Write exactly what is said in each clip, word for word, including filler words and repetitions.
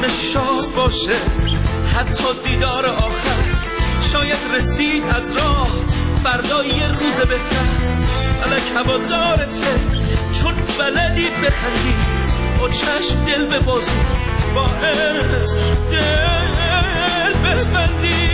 شاد باشه، حتی دیدار آخر شاید رسید از راه، فردا یه روز بهتر. فلک هوادارته چون بلدی بخندی، با چشم دل ببازی، با عشق دل ببندی.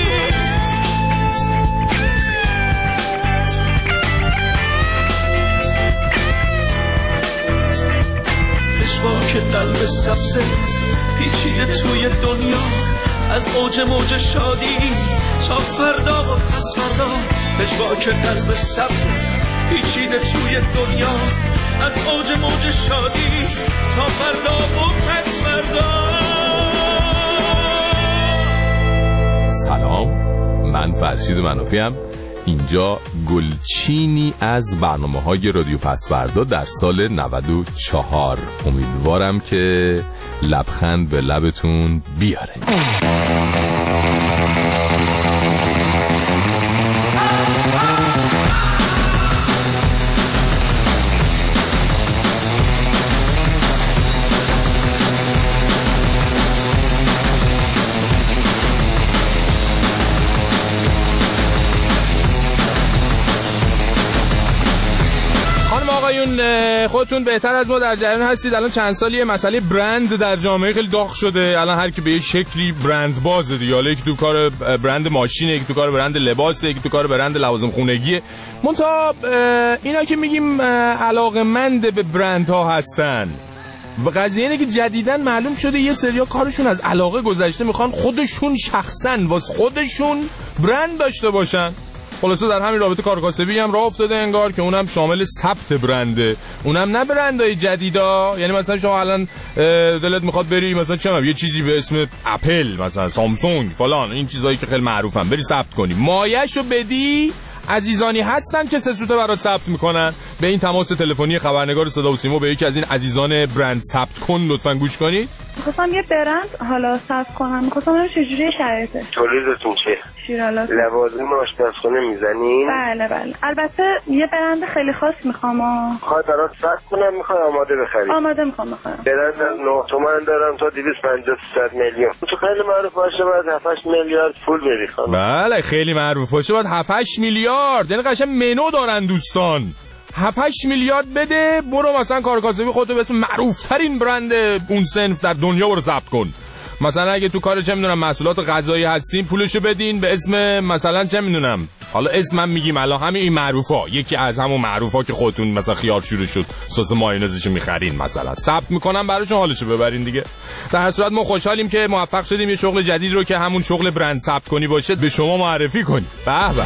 پشواک قلب سبزه پیچیده توی دنیا، از اوج موج شادی تا فردا و پس فردا. پشواک قلب سبزه پیچیده توی دنیا، از اوج موج شادی تا فردا و پس فردا. سلام، من فرشید منافیم. اینجا گلچینی از برنامه‌های رادیو پسوردا در سال نود و چهار. امیدوارم که لبخند به لبتون بیاره. خودتون بهتر از ما در جریان هستید. الان چند سالیه مسئله برند در جامعه خیلی داغ شده. الان هر کی به یه شکلی برند بازه دیگه. حالا یکی تو کار برند ماشینه، یکی تو کار برند لباسه، یکی تو کار برند لوازم خونگیه. منتها اینا که میگیم علاقه‌مند به برندها هستن و قضیه اینه که جدیداً معلوم شده یه سریا کارشون از علاقه گذشته، میخوان خودشون شخصاً واسه خودشون برند داشته باشن. خلاصه در همین رابطه کارکاسبی هم راه افتاده انگار که اونم شامل ثبت برنده، اونم نه برندهای جدیدا. یعنی مثلا شما الان دلت میخواد بری مثلا چه یه چیزی به اسم اپل، مثلا سامسونگ فلان، این چیزایی که خیلی معروفن، بری ثبت کنی، مایه‌شو بدی. عزیزانی هستن که سه سوته برات ثبت میکنن. به این تماس تلفنی خبرنگار صدا و سیما به یکی از این عزیزان برند ثبت کن لطفاً گوش کنید. می‌خواستم یه برند حالا ثبت کنم، می‌خواستم ببینم چجوری شرایطه. تولیدتون چیه؟ شیرالات. لوازم آشپزخونه میزنین؟ بله بله. البته یه برند خیلی خاص می‌خوام. می‌خواد برات ثبت کنم، می‌خواد آماده بخری؟ آماده می‌خوام بخرم. برند از نه تومن دارم تا دویست و پنجاه تا میلیون. تو خیلی معروف باشه باید هفت هشت میلیارد پول بدی خانم. بله خیلی معروف باشه باید هفت هشت میلیارد. یعنی قشنگ منو دارن دوستان. هفت هشت میلیارد بده، برو مثلا کارکاسبی خودتو به اسم معروف ترین برند اون صنف در دنیا برو ثبت کن. مثلا اگه تو کار چه میدونم محصولات غذایی هستین، پولشو بدین به اسم مثلا چه میدونم، حالا اسمم میگیم الان همین این معروفا، یکی از همون معروفا که خودتون مثلا خیار شروع شد سس مایونزشو میخرین، مثلا ثبت میکنم براشون حالشو ببرین دیگه. در هر صورت ما خوشحالیم که موفق شدیم یه شغل جدید رو که همون شغل برند ثبت کنی باشه به شما معرفی کنیم. به به.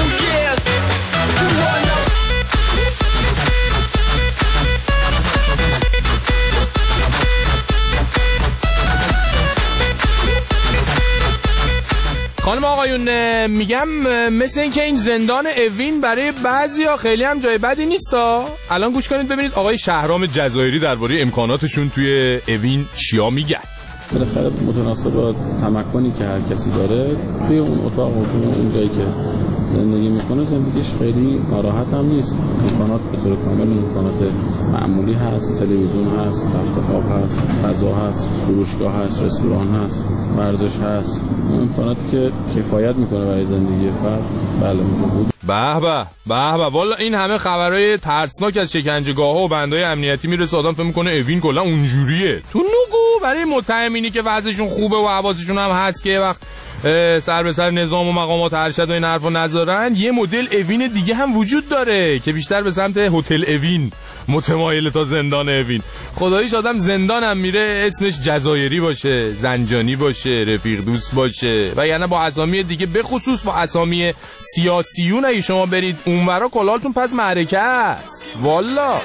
خانم آقایون، میگم مثل این که این زندان اوین برای بعضیا خیلی هم جای بدی نیستا. الان گوش کنید ببینید آقای شهرام جزایری درباره امکاناتشون توی اوین چیا میگن. بالاخره متناسب با تمکنی که هر کسی داره توی اون اتاق و توی اون جایی که زندگی میکنه زندگیش خیلی ناراحت هم نیست. امکانات به طور کامل امکانات معمولی هست، تلویزیون هست، تخت خواب هست، غذا هست، فروشگاه هست، رستوران هست، ورزش هست. امکاناتی که کفایت میکنه برای زندگی فرد بله موجود. به به به به. والا این همه خبرای ترسناک از شکنجهگاه‌ها و بندهای امنیتی میرسه آدم فکر میکنه اوین کلا اونجوریه. تو نگو برای متهمینی که وضعشون خوبه و حواسشون هم هست که وقت سر به سر نظام و مقامات ارشد و این حرفو نذارن، یه مدل اوین دیگه هم وجود داره که بیشتر به سمت هتل اوین متمایل تا زندان اوین. خداییش آدم زندانم میره اسمش جزایری باشه، زنجانی باشه، رفیق دوست باشه و یعنی با اسامی دیگه، به خصوص با اسامی سیاسیون اگه شما برید اونورا کلالتون پس معرکه است. والا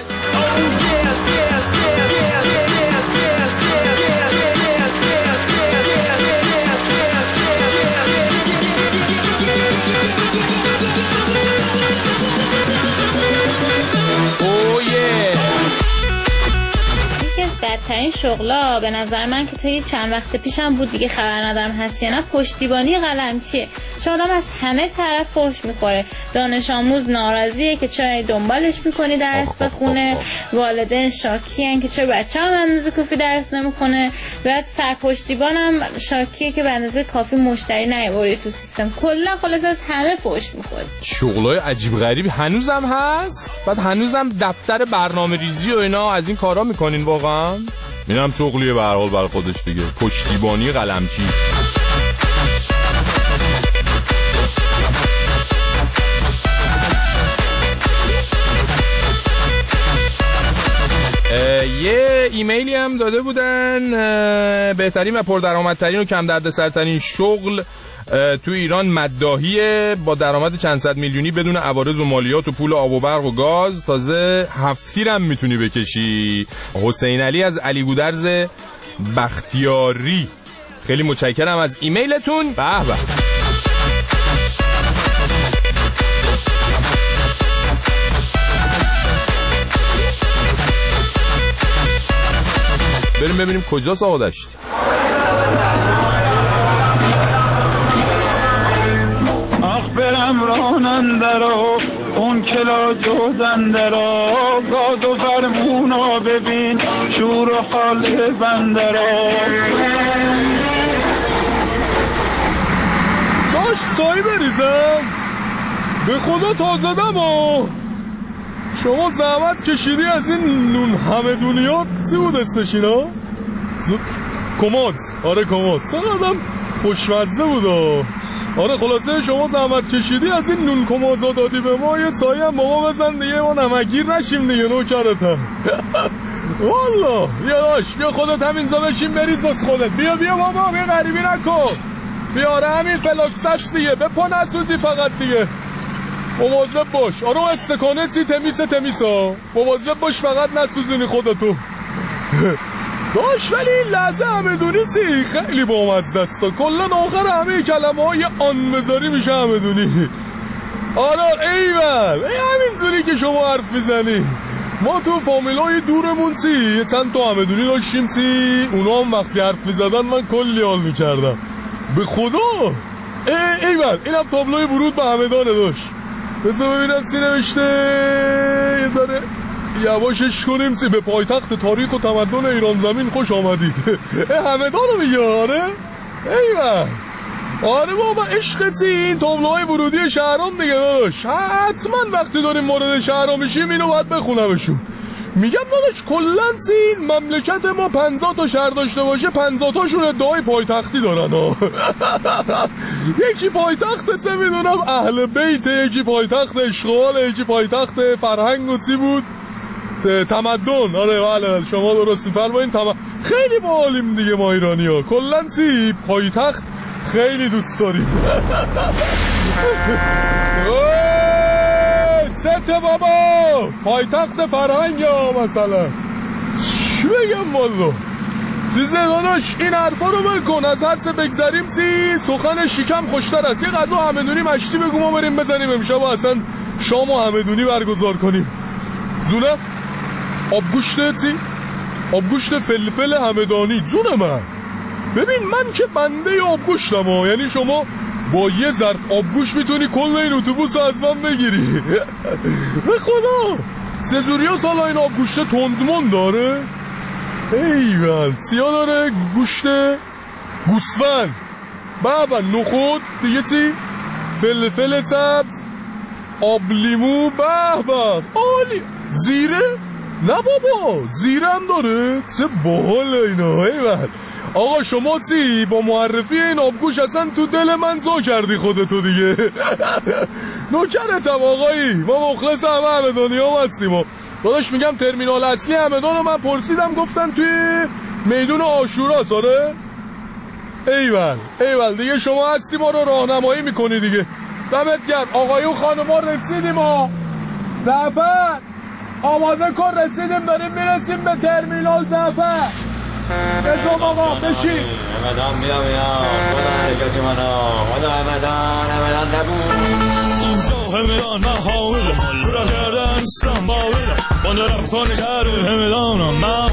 بدترین شغلا به نظر من که تا چند وقت پیشم بود دیگه خبر ندارم هست یا نه، پشتیبانی قلمچیه. چه آدم از همه طرف فحش میخوره، دانش آموز ناراضیه که چرا دنبالش میکنی درس بخونه، والدین شاکیان که چرا بچه‌م اندازه کافی درس نمیکنه، بعد سرپشتیبانم شاکیه که به اندازه کافی مشتری نیاوری تو سیستم. کلا خلاص از همه فحش میخوره. شغلای عجیب غریبی هنوزم هست. بعد هنوزم دفتر برنامه‌ریزی و اینا از این کارا میکنین واقعا؟ اینم شغلیه به هر حال برای خودش دیگه، پشتیبانی قلمچی. یه ایمیلی هم داده بودن، بهترین و پردرآمدترین و کم دردسرترین شغل تو ایران مداحیه، با درآمد چند صد میلیونی بدون عوارض و مالیات و پول آب و برق و گاز، تازه هفتیر هم میتونی بکشی. حسین علی از علی گودرز بختیاری، خیلی متشکرم از ایمیلتون. به به. بریم ببینیم کجاست آقا دشت. آخ برم راننده رو اون کلا جوزنده رو، گاز و فرمونا ببین شور و حال بنده رو. داشت چای بریزم به خدا تازدم و شما زحمت کشیدی از این نون همه دنیا چی بود استش اینا؟ ز... کماد. آره کماد سقدم خوشمزه بود. آره خلاصه شما زحمت کشیدی از این نون کمازا دادی به ما، یه چایی هم با ما بزن دیگه ما نمکگیر نشیم دیگه نوکرتم. والا بیا داشت بیا خودت همینجا بشین بریز باز خودت. بیا بیا بابا بیا غریبی نکن. بیاره همین فلاکسس دیگه بپا نسوزی فقط دیگه. مواظب باش. آره استکانه چی تمیسه تمیسا. مواظب باش فقط نسوزونی خودتو. باش ولی این لحظه همدونی چی خیلی بامزه است. کلا آخر همه کلمه های آن بذاری میشه همدونی. آره ایول ای همینجوری که شما حرف میزنی. ما تو فامیلای دورمون چی چند تا همدونی داشتیم چی، اونا هم وقتی حرف میزدن من کلی حال میکردم به خدا. ای ایول اینم تابلوی ورود به همدانه داشت. بذار ببینم چی نوشته. یه ذره یواشش کنیم چی. به پایتخت تاریخ و تمدن ایران زمین خوش آمدید. همدانو میگه. آره ایول آره بابا عشق چی این تابلوهای ورودی شهران دیگه داداش. حتما وقتی داریم مورد شهرها میشیم اینو باید بخونمشون. میگم داداش کلن چی این مملکت ما پنجاه تا شهر داشته باشه پنجاه تاشون ادعای پایتختی دارن ها. یکی پایتخت چه میدونم اهل بیت، یکی پایتخت اشغال، یکی پایتخت فرهنگ و چی بود تمدن. آره بله شما درست میفرمایید. تم... خیلی باحالیم دیگه ما ایرانی ها. کلن چی پایتخت خیلی دوست داریم. ست بابا پایتخت فرهنگ یا مثلا چی بگم والله. چیزه داداش این حرفا رو بکن. از حدس بگذریم سی سخن شیکم خوشتر است. یه غذا همدونی مشتی بگو ما بریم بزنیم امشب اصلا شام و همدونی برگزار کنیم. زونه آبگوشت چی؟ آبگوشت فلفل همدانی. زونه من ببین من که بنده آبگوشتم ها. یعنی شما با یه ظرف آبگوشت میتونی کل این اتوبوس از من بگیری. به خدا سزوریا سالا این آبگوشت تندمون داره. ایول سیا داره گوشت گوسفند بابا نخود دیگه چی فلفل سبز آب لیمو بابا عالی. زیره نه بابا زیره هم داره. چه باحال اینا. ایول آقا شما چی با معرفی این آبگوش اصلا تو دل من زا کردی خودتو دیگه. نوکرتم آقایی ما مخلص همه همدانی هم هستیم. داداش میگم ترمینال اصلی همدان من پرسیدم گفتن توی میدون آشورا ساره. ایول ایول دیگه شما هستی ما رو راهنمایی میکنی دیگه. دمت گرم آقایون خانوما رسیدیم ها. زعفر آماده کن رسیدیم داریم میرسیم به ترمینال. زعفر بزم آقا بشین. همدان بیا بیا خدا حرکتی منو خدا همدان همدان نبود اینجا همدان من حاملم چورا کردن نیستم باویدم باندرم کن شهر همدانم من خام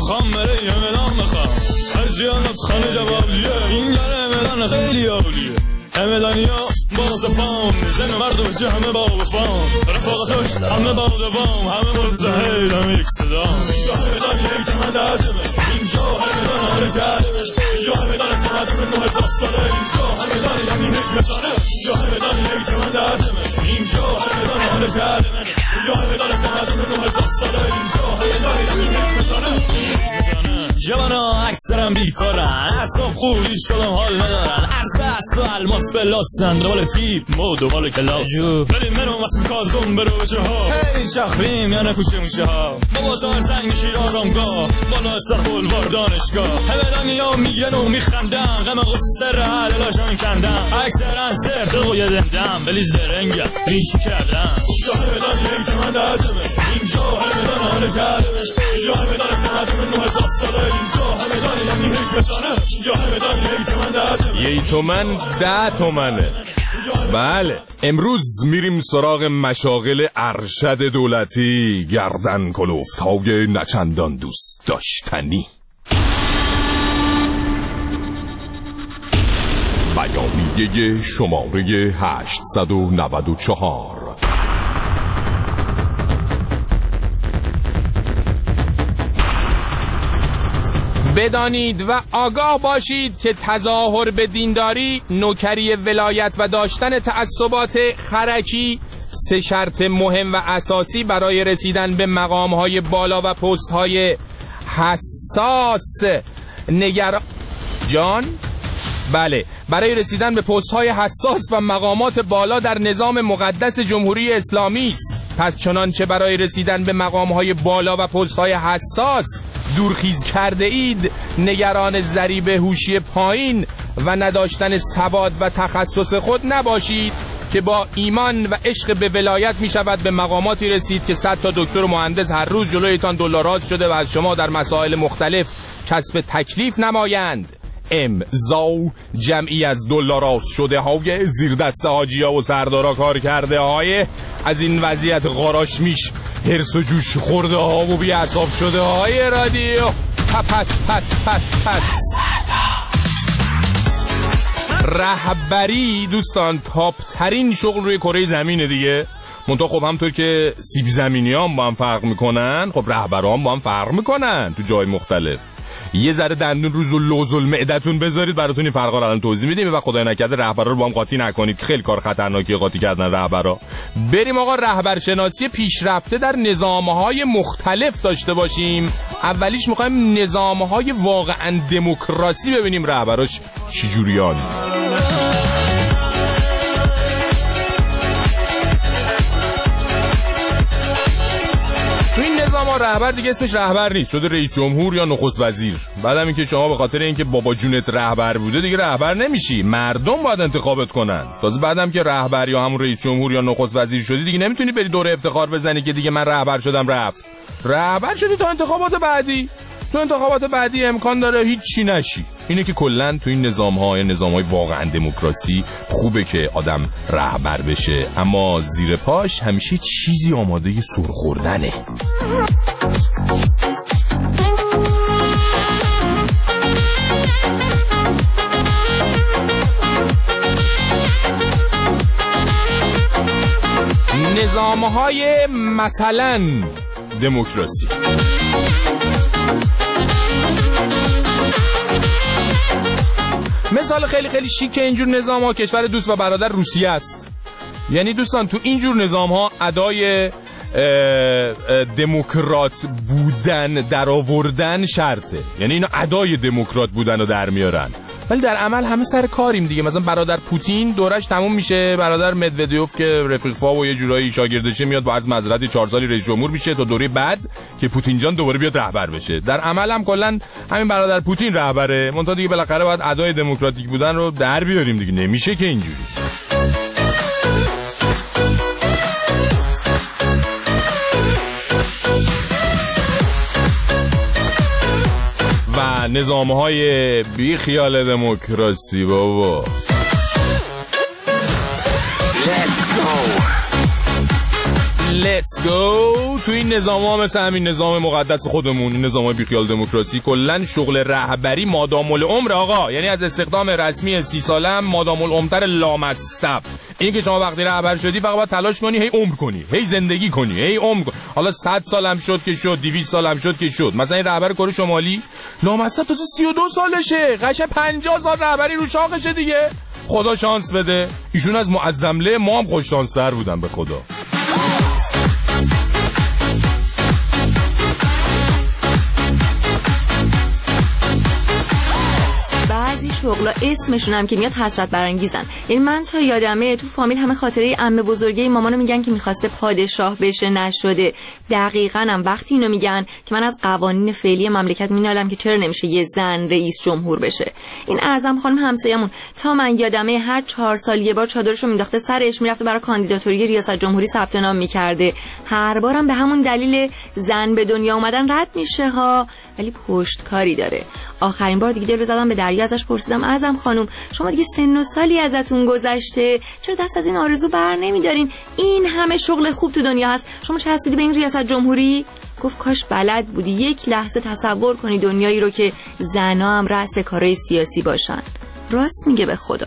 برای همدان میخوام از زیانت خانه جوابیه این گره همدان خیلی عالیه همدانیا با مصفان زن مرد و بچه همه با وفان رفاقتش همه با دوام همه متحد همه یک صدا اینجا همدان یک تمنداتمه اینجا همدان آره جادمه اینجا همدان تمندم نوه صد ساله اینجا همدان یمی یک رسانه اینجا همدان یک تمنداتمه اینجا همدان آره جادمه اینجا همدان تمندم نوه صد ساله اینجا همدان یمی یک رسانه جوانا اکثرم بیکارن اصاب خوبی شدم حال ندارن از دست و الماس بلاستن دنبال تیپ مود و مال کلاس ولی منو واسم کازم برو بچه ها هی چخریم یا نکوچه موچه ها بابا تا زنگ میشید آرامگاه بالا سر بلوار دانشگاه همه دنیا میگن و میخندن غم غصه را علاشا میکندن اکثرن سر دل و یدمدم ولی زرنگم ریشی کردم اینجا همه دنیا یک من دردمه اینجا همه دنیا حال جردمه اینجا همه دنیا تمدم نوه صد ساله یه تومن ده تومنه. بله امروز میریم سراغ مشاغل ارشد دولتی گردن کلفت های نچندان دوست داشتنی. بیانیه شماره هشتصد و نود و چهار. بدانید و آگاه باشید که تظاهر به دینداری، نوکری ولایت و داشتن تعصبات خرکی سه شرط مهم و اساسی برای رسیدن به مقام‌های بالا و پست‌های حساس نگر جان بله برای رسیدن به پست‌های حساس و مقامات بالا در نظام مقدس جمهوری اسلامی است. پس چنانچه برای رسیدن به مقام‌های بالا و پست‌های حساس دورخیز کرده اید، نگران ضریب هوشی پایین و نداشتن ثبات و تخصص خود نباشید که با ایمان و عشق به ولایت می شود به مقاماتی رسید که صد تا دکتر و مهندس هر روز جلویتان دلاراز شده و از شما در مسائل مختلف کسب تکلیف نمایند. امضا جمعی از دلاراز شده های زیر دست حاجیا و سردارا کار کرده های از این وضعیت غاراش میش هرس و جوش خورده ها و بی اعصاب شده های رادیو پس پس پس پس رهبری دوستان تاپ ترین شغل روی کره زمینه دیگه. منتها خب همونطور که سیب زمینی هم با هم فرق میکنن، خب رهبران هم با هم فرق میکنن تو جای مختلف. یه ذره دندون روز و لوز المعدتون بذارید براتون این فرقا رو الان توضیح میدیم و خدای نکرده رهبرا رو با هم قاطی نکنید. خیلی کار خطرناکیه قاطی کردن رهبرا. بریم آقا رهبرشناسی پیشرفته در نظام‌های مختلف داشته باشیم. اولیش می‌خوایم نظام‌های واقعاً دموکراسی ببینیم رهبراش چجوریان. تو این نظام ها رهبر دیگه اسمش رهبر نیست، شده رئیس جمهور یا نخست وزیر. بعدم این که شما به خاطر اینکه بابا جونت رهبر بوده دیگه رهبر نمیشی، مردم باید انتخابت کنن. تازه بعدم که رهبر یا همون رئیس جمهور یا نخست وزیر شدی دیگه نمیتونی بری دوره افتخار بزنی که دیگه من رهبر شدم رفت. رهبر شدی تا انتخابات بعدی. تو انتخابات بعدی امکان داره هیچ چی نشی. اینه که کلا تو این نظام‌های نظام‌های واقعا دموکراسی خوبه که آدم رهبر بشه، اما زیر پاش همیشه چیزی آماده سر خوردنه. نظام‌های مثلا دموکراسی. مثال خیلی خیلی شیک اینجور نظام ها کشور دوست و برادر روسیه است. یعنی دوستان تو اینجور نظام ها ادای دموکرات بودن در آوردن شرطه، یعنی اینا ادای دموکرات بودن رو در میارن، ولی در عمل همه سر کاریم دیگه. مثلا برادر پوتین دورش تموم میشه، برادر مدودیوف که رفیق‌فا و یه جورایی شاگردشه میاد با از معذرت چهار سالی رئیس جمهور میشه تا دوره بعد که پوتین جان دوباره بیاد رهبر بشه. در عمل هم کلا همین برادر پوتین رهبره، منتها دیگه بالاخره باید ادای دموکراتیک بودن رو در بیاریم دیگه، نمیشه که اینجوری. و نظام‌های بی خیال دموکراسی بابا. let's go. تو این نظام ها مثل همین نظام مقدس خودمون، این نظام بیخیال دموکراسی، کلن شغل رهبری مادام العمر آقا. یعنی از استخدام رسمی سی ساله هم مادام العمر لامصب. این که شما وقتی رهبر شدی فقط باید تلاش کنی هی عمر کنی، هی زندگی کنی، هی عمر کنی. حالا صد سالم شد که شد، دویست سالم شد که شد. مثلا این رهبر کره شمالی لامصب تازه سی و دو سالشه، قشنگ پنجاه سال رهبری رو شاقشه دیگه. خدا شانس بده. ایشون از معظمله ما هم خوش شانس‌تر بودن به خدا. بعضی شغلا اسمشون هم که میاد حسرت برانگیزن. یعنی من تا یادمه تو فامیل همه خاطره عمه بزرگه مامانو میگن که میخواسته پادشاه بشه نشده. دقیقاً هم وقتی اینو میگن که من از قوانین فعلی مملکت مینالم که چرا نمیشه یه زن رئیس جمهور بشه. این اعظم خانم همسایه‌مون تا من یادمه هر چهار سال یه بار چادرشو مینداخته سرش میرفته برای کاندیداتوری ریاست جمهوری ثبت نام میکرده. هر بارم به همون دلیل زن به دنیا اومدن رد میشه ها، ولی پشتکاری داره. آخرین بار دیگه دل زدم به دریا، ازش پرسیدم اعظم خانم شما دیگه سن و سالی ازتون گذشته، چرا دست از این آرزو بر نمیدارین؟ این همه شغل خوب تو دنیا هست، شما چه حسودی به این ریاست جمهوری؟ گفت کاش بلد بودی یک لحظه تصور کنی دنیایی رو که زنا هم رأس کارهای سیاسی باشن. راست میگه به خدا.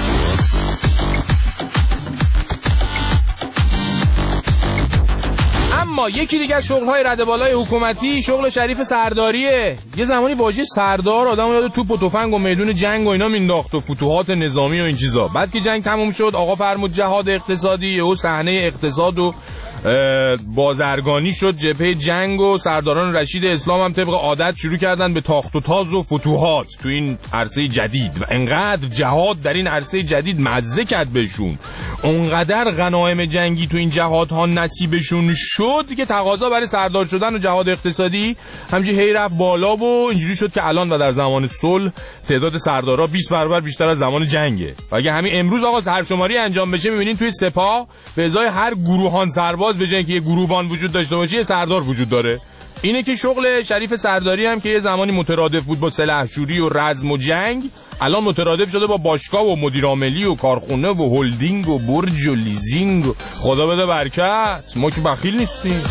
اما یکی دیگه از شغل‌های رده بالای حکومتی شغل شریف سرداریه. یه زمانی واژه سردار آدمو یاد توپ و تفنگ و میدون جنگ و اینا مینداخت و فتوحات نظامی و این چیزا. بعد که جنگ تموم شد آقا فرمود جهاد اقتصادی و صحنه اقتصاد و بازرگانی شد، جبهه جنگ و سرداران رشید اسلام هم طبق عادت شروع کردن به تاخت و تاز و فتوحات تو این عرصه جدید و انقدر جهاد در این عرصه جدید مزه کرد بهشون، اونقدر غنایم جنگی تو این جهادها نصیبشون شد که تقاضا برای سردار شدن و جهاد اقتصادی همینجوری هی رفت بالا و اینجوری شد که الان و در زمان صلح تعداد سردارا بیست برابر بیشتر از زمان جنگه. و اگه همین امروز آقا سرشماری انجام بشه می‌بینین توی سپاه به ازای هر گروهان سرباز به جای اینکه یه گروهبان وجود داشته باشه یه سردار وجود داره. اینه که شغل شریف سرداری هم که یه زمانی مترادف بود با سلحشوری و رزم و جنگ، الان مترادف شده با باشگاه و مدیر عاملی و کارخونه و هلدینگ و برج و لیزینگ و خدا بده برکت. ما که بخیل نیستیم.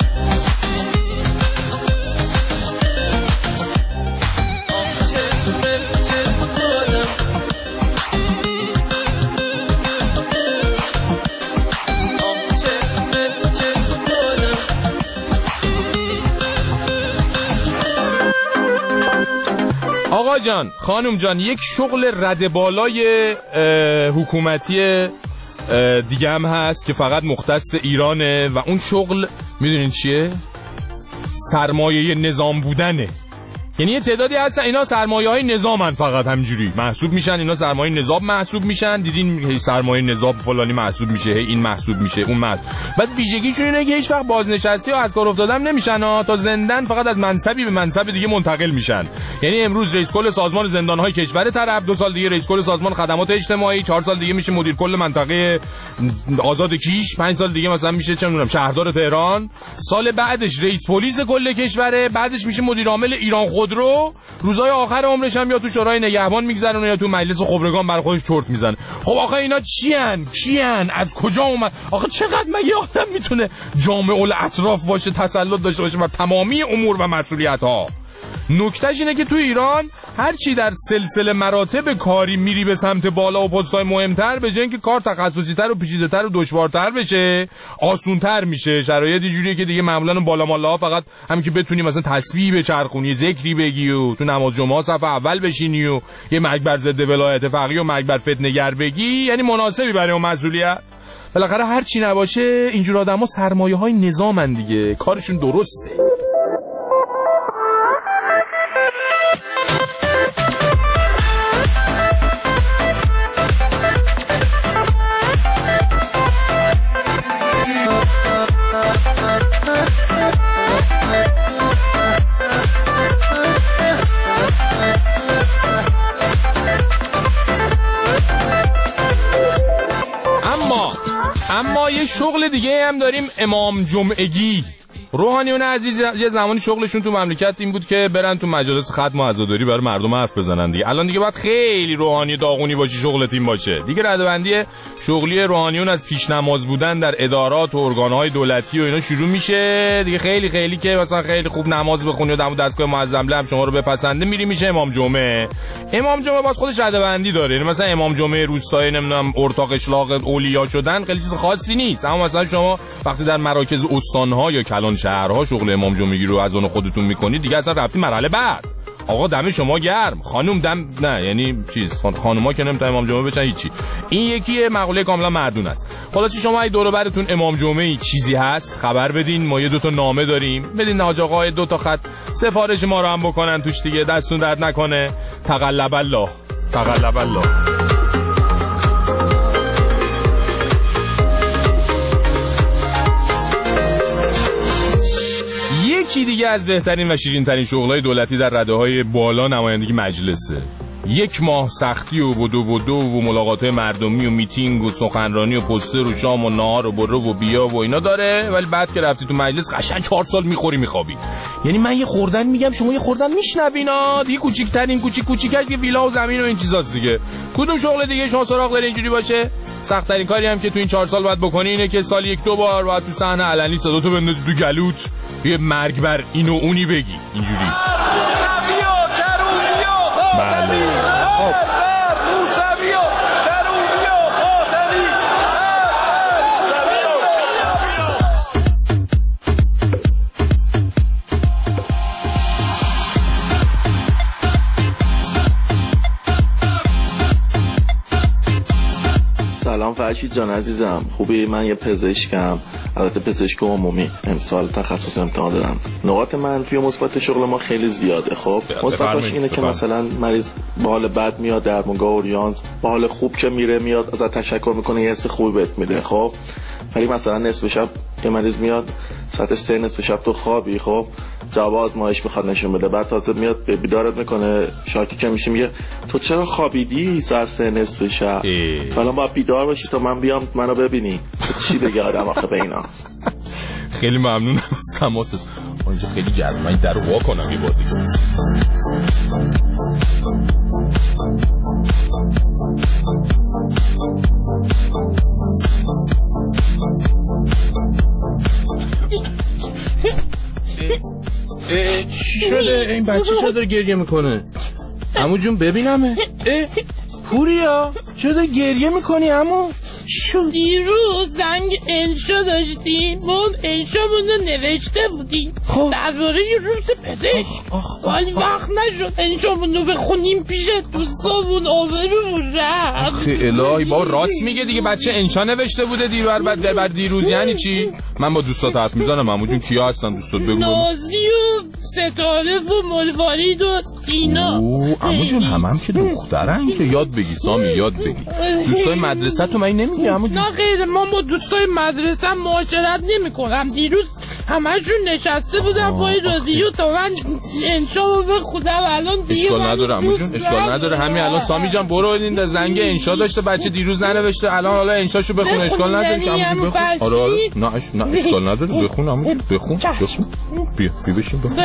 آقا جان، خانم جان، یک شغل رده بالای حکومتی دیگه هم هست که فقط مختص ایرانه و اون شغل میدونین چیه؟ سرمایه نظام بودنه. یعنی یه تعدادی هستن اینا سرمایه های نظامن، فقط همجوری محسوب میشن، اینا سرمایه نظام محسوب میشن. دیدین هی سرمایه نظام فلانی محسوب میشه، هی این محسوب میشه، اون محسوب. بعد ویژگیشون اینه که هیچ وقت بازنشسته یا از کار افتادن نمیشن ها، تا زندان فقط از منصبی به منصب دیگه منتقل میشن. یعنی امروز رئیس کل سازمان زندانهای کشور طرف، دو سال دیگه رئیس کل سازمان خدمات اجتماعی، چهار سال دیگه میشه مدیر کل منطقه آزاد کیش، پنج سال دیگه مثلا میشه چه میدونم شهردار تهران، سال بعدش رئیس پلیس کل کشوره، بعدش میشه مدیر عامل ایران خودرو، روزهای آخر عمرش هم یا تو شورای نگهبان میگذرونه یا تو مجلس خبرگان برای خودش چرت میزنه. خب آخه اینا چیان؟ کیان؟ از کجا اومد؟ آخه چقدر مگه آدم میتونه جامع الاطراف باشه، تسلط داشته باشه بر تمامی امور و مسئولیت ها؟ نکتهش اینه که تو ایران هر چی در سلسله مراتب کاری میری به سمت بالا و پست‌های مهمتر، به جای اینکه کار تخصصی‌تر و پیچیده‌تر و دشوارتر بشه، آسون‌تر میشه. شرایط جوریه که دیگه معمولاً بالا مالاها فقط همین که بتونی مثلا تسبیح بچرخونی، ذکری بگی و تو نماز جمعه صف اول بشینی و یه مرگ بر ضد ولایت فقیه و مرگ بر فتنه‌گر بگی، یعنی مناسبی برای اون مسئولیت. بالاخره هر چی نباشه اینجور آدما سرمایه‌های نظامن دیگه، کارشون درسته. اما یه شغل دیگه هم داریم، امام جمعگی. روحانیون عزیز یه زمانی شغلشون تو مملکت این بود که برن تو مجالس ختم و عزاداری برای مردم حرف بزنن دیگه. الان دیگه باید خیلی روحانی داغونی باشی شغلت این باشه دیگه. ردبندی شغلی روحانیون از پیشنماز بودن در ادارات و ارگان‌های دولتی و اینا شروع میشه دیگه. خیلی خیلی که مثلا خیلی خوب نماز بخونی و دم دستگاه معظم هم شما رو بپسنده میری میشه امام جمعه. امام جمعه باز خودش ردبندی داره. یعنی مثلا امام جمعه روستایی نمیدونم ارتاق اشلاق اولیا شدن خیلی چیز خاصی نیست. اما مثلا شما وقتی در مراکز استان‌ها یا کلان شهرها شغل امام جمعگی رو از اون خودتون میکنید دیگه اصلا رفتید مرحله بعد. آقا دم شما گرم، خانم دم نه، یعنی چیز خانوما که نمیتونن امام جمعه بشن هیچی. این یکیه مقوله کاملا مردون است. خلاص شما ای دور و برتون امام جمعه چیزی هست خبر بدین، ما یه دو تا نامه داریم، بدین حاج آقای دو تا خط سفارش ما رو هم بکنن توش دیگه. دستون درد نکنه. تقلب الله تقلب الله. یکی دیگه از بهترین و شیرین ترین شغلای دولتی در رده‌های بالا نمایندگی مجلسه. یک ماه سختی و بدو بدو و ملاقات‌های مردمی و میتینگ و سخنرانی و پوستر و شام و نهار و برو و بیا و اینا داره، ولی بعد که رفتی تو مجلس قشنگ چهار سال میخوری میخوابی. یعنی من یه خوردن میگم شما یه خوردن میشنوینا دیگه. کوچیک‌ترین کوچیک کوچیکش که ویلا و زمین و این چیزاست دیگه. کدوم شغل دیگه شما سراغ داره اینجوری باشه؟ سخت‌ترین کاری هم که تو این چهار سال باید بکنی اینه که سال یک دو بار باید تو صحنه علنی صداتو بندازی تو گلوت، یه مرگ بر اینو اونی بگی اینجوری. بله. خب. سلام فرشید جان عزیزم، خوبی؟ من یه پزشکم، البته پزشک عمومی. امسال تخصص امتحان دارم. نقاط منفی و مثبت شغل ما خیلی زیاده. خب مثبتش اینه که مثلا مریض با حال بد میاد درمانگاه اورژانس، با حال خوب که میره میاد ازت تشکر میکنه، یه حس خوبی بهت میده. خب ولی مثلا نصف شب یه مریض میاد ساعت سه نصف شب تو خوابی، خب جواب آزمایش میخواد نشون بده، بعد تازه میاد بیدارت میکنه، شاکی که میشی میگه تو چرا خوابیدی ساعت سه نصف شب؟ حالا باید بیدار باشی تا من بیام منو ببینی. چی بگه آدم آخه به اینا؟ خیلی ممنونم از تماست. اونجا خیلی گرمه، من در وا کنم یه بازی کنم. چی شده؟ این بچه چرا داره گریه میکنه؟ عمو جون ببینمه. پوریا چرا داره گریه میکنی عمو؟ شو دیروز زنگ انشا داشتیم، ما انشامون رو نوشته بودیم درباره روز پزشک، ولی وقت نشد انشامون رو بخونیم پیش دوستامون، آبرومون رفت. آخه الهی با راست میگه دیگه، بچه انشا نوشته بوده دیروز بعد بر دیروز. یعنی چی؟ من با دوستات حرف میزنم. عمو جون کیا هستن دوستات؟ بگو. نازی و ستاره و مروارید و تینا. اوه عمو جون هم هم که دخترن که یاد بگی سامی، یاد بگی. دوستای مدرسه تو من نمیگی عمو جون؟ نه خیر، من با دوستای مدرسه معاشرت نمی‌کنم. دیروز همه‌شون نشسته بودن پای رادیو تا من انشا رو بخونم. الان دیگه اشکال نداره عمو جون، اشکال نداره. همین الان سامی جان برو این زنگ انشا داشته بچه دیروز ننوشته، الان حالا انشاشو بخون. اشکال نداره عمو جون، بخون. آره آره نه نه اشکال نداره، بخون عمو، بخون بخون. بیا بیا بشین بخون.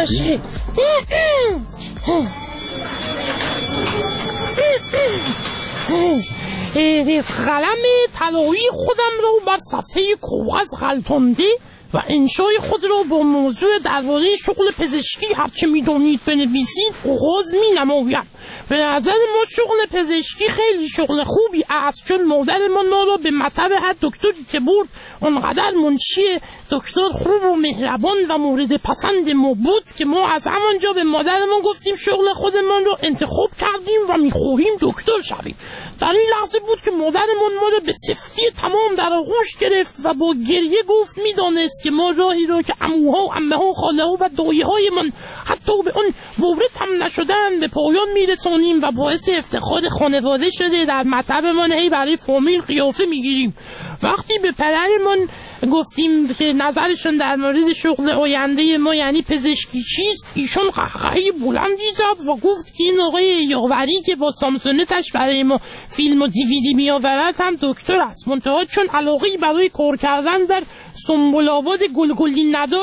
قلم طلایی خودم رو بر صفحه کاغذ غلطانده و انشای خود را با موضوع درباره شغل پزشکی هرچه میدونید بنویسید آغاز می نمایم. به نظر ما شغل پزشکی خیلی شغل خوبی است، چون مادرمان ما را به مطب هر دکتری که برد اونقدر منشی دکتر خوب و مهربان و مورد پسند ما بود که ما از همانجا به مادرمان گفتیم شغل خودمان را انتخاب کردیم و میخواهیم دکتر شویم. در این لحظه بود که مادرمان ما را به سفتی تمام در آغوش گرفت و با گریه گفت میدانست که ما راهی را که عموها و عمه‌ها و خاله‌ها و دایه‌های من حتی به آن وارد هم نشدن به پایان میرسانیم و باعث افتخار خانواده شده. در مطبمان هی برای فامیل قیافه میگیریم. وقتی به پدرمان گفتیم که نظرشون در مورد شغل آینده ما یعنی پزشکی چیست، ایشون قهقهی بلندی زد و گفت که این آقای یاوری که با سامسونتش برای ما فیلم و دیویدی میآورد هم دکتر است، منتها چون علاقه‌ای برای کار کردن در سنبل آباد گلگلی نداشت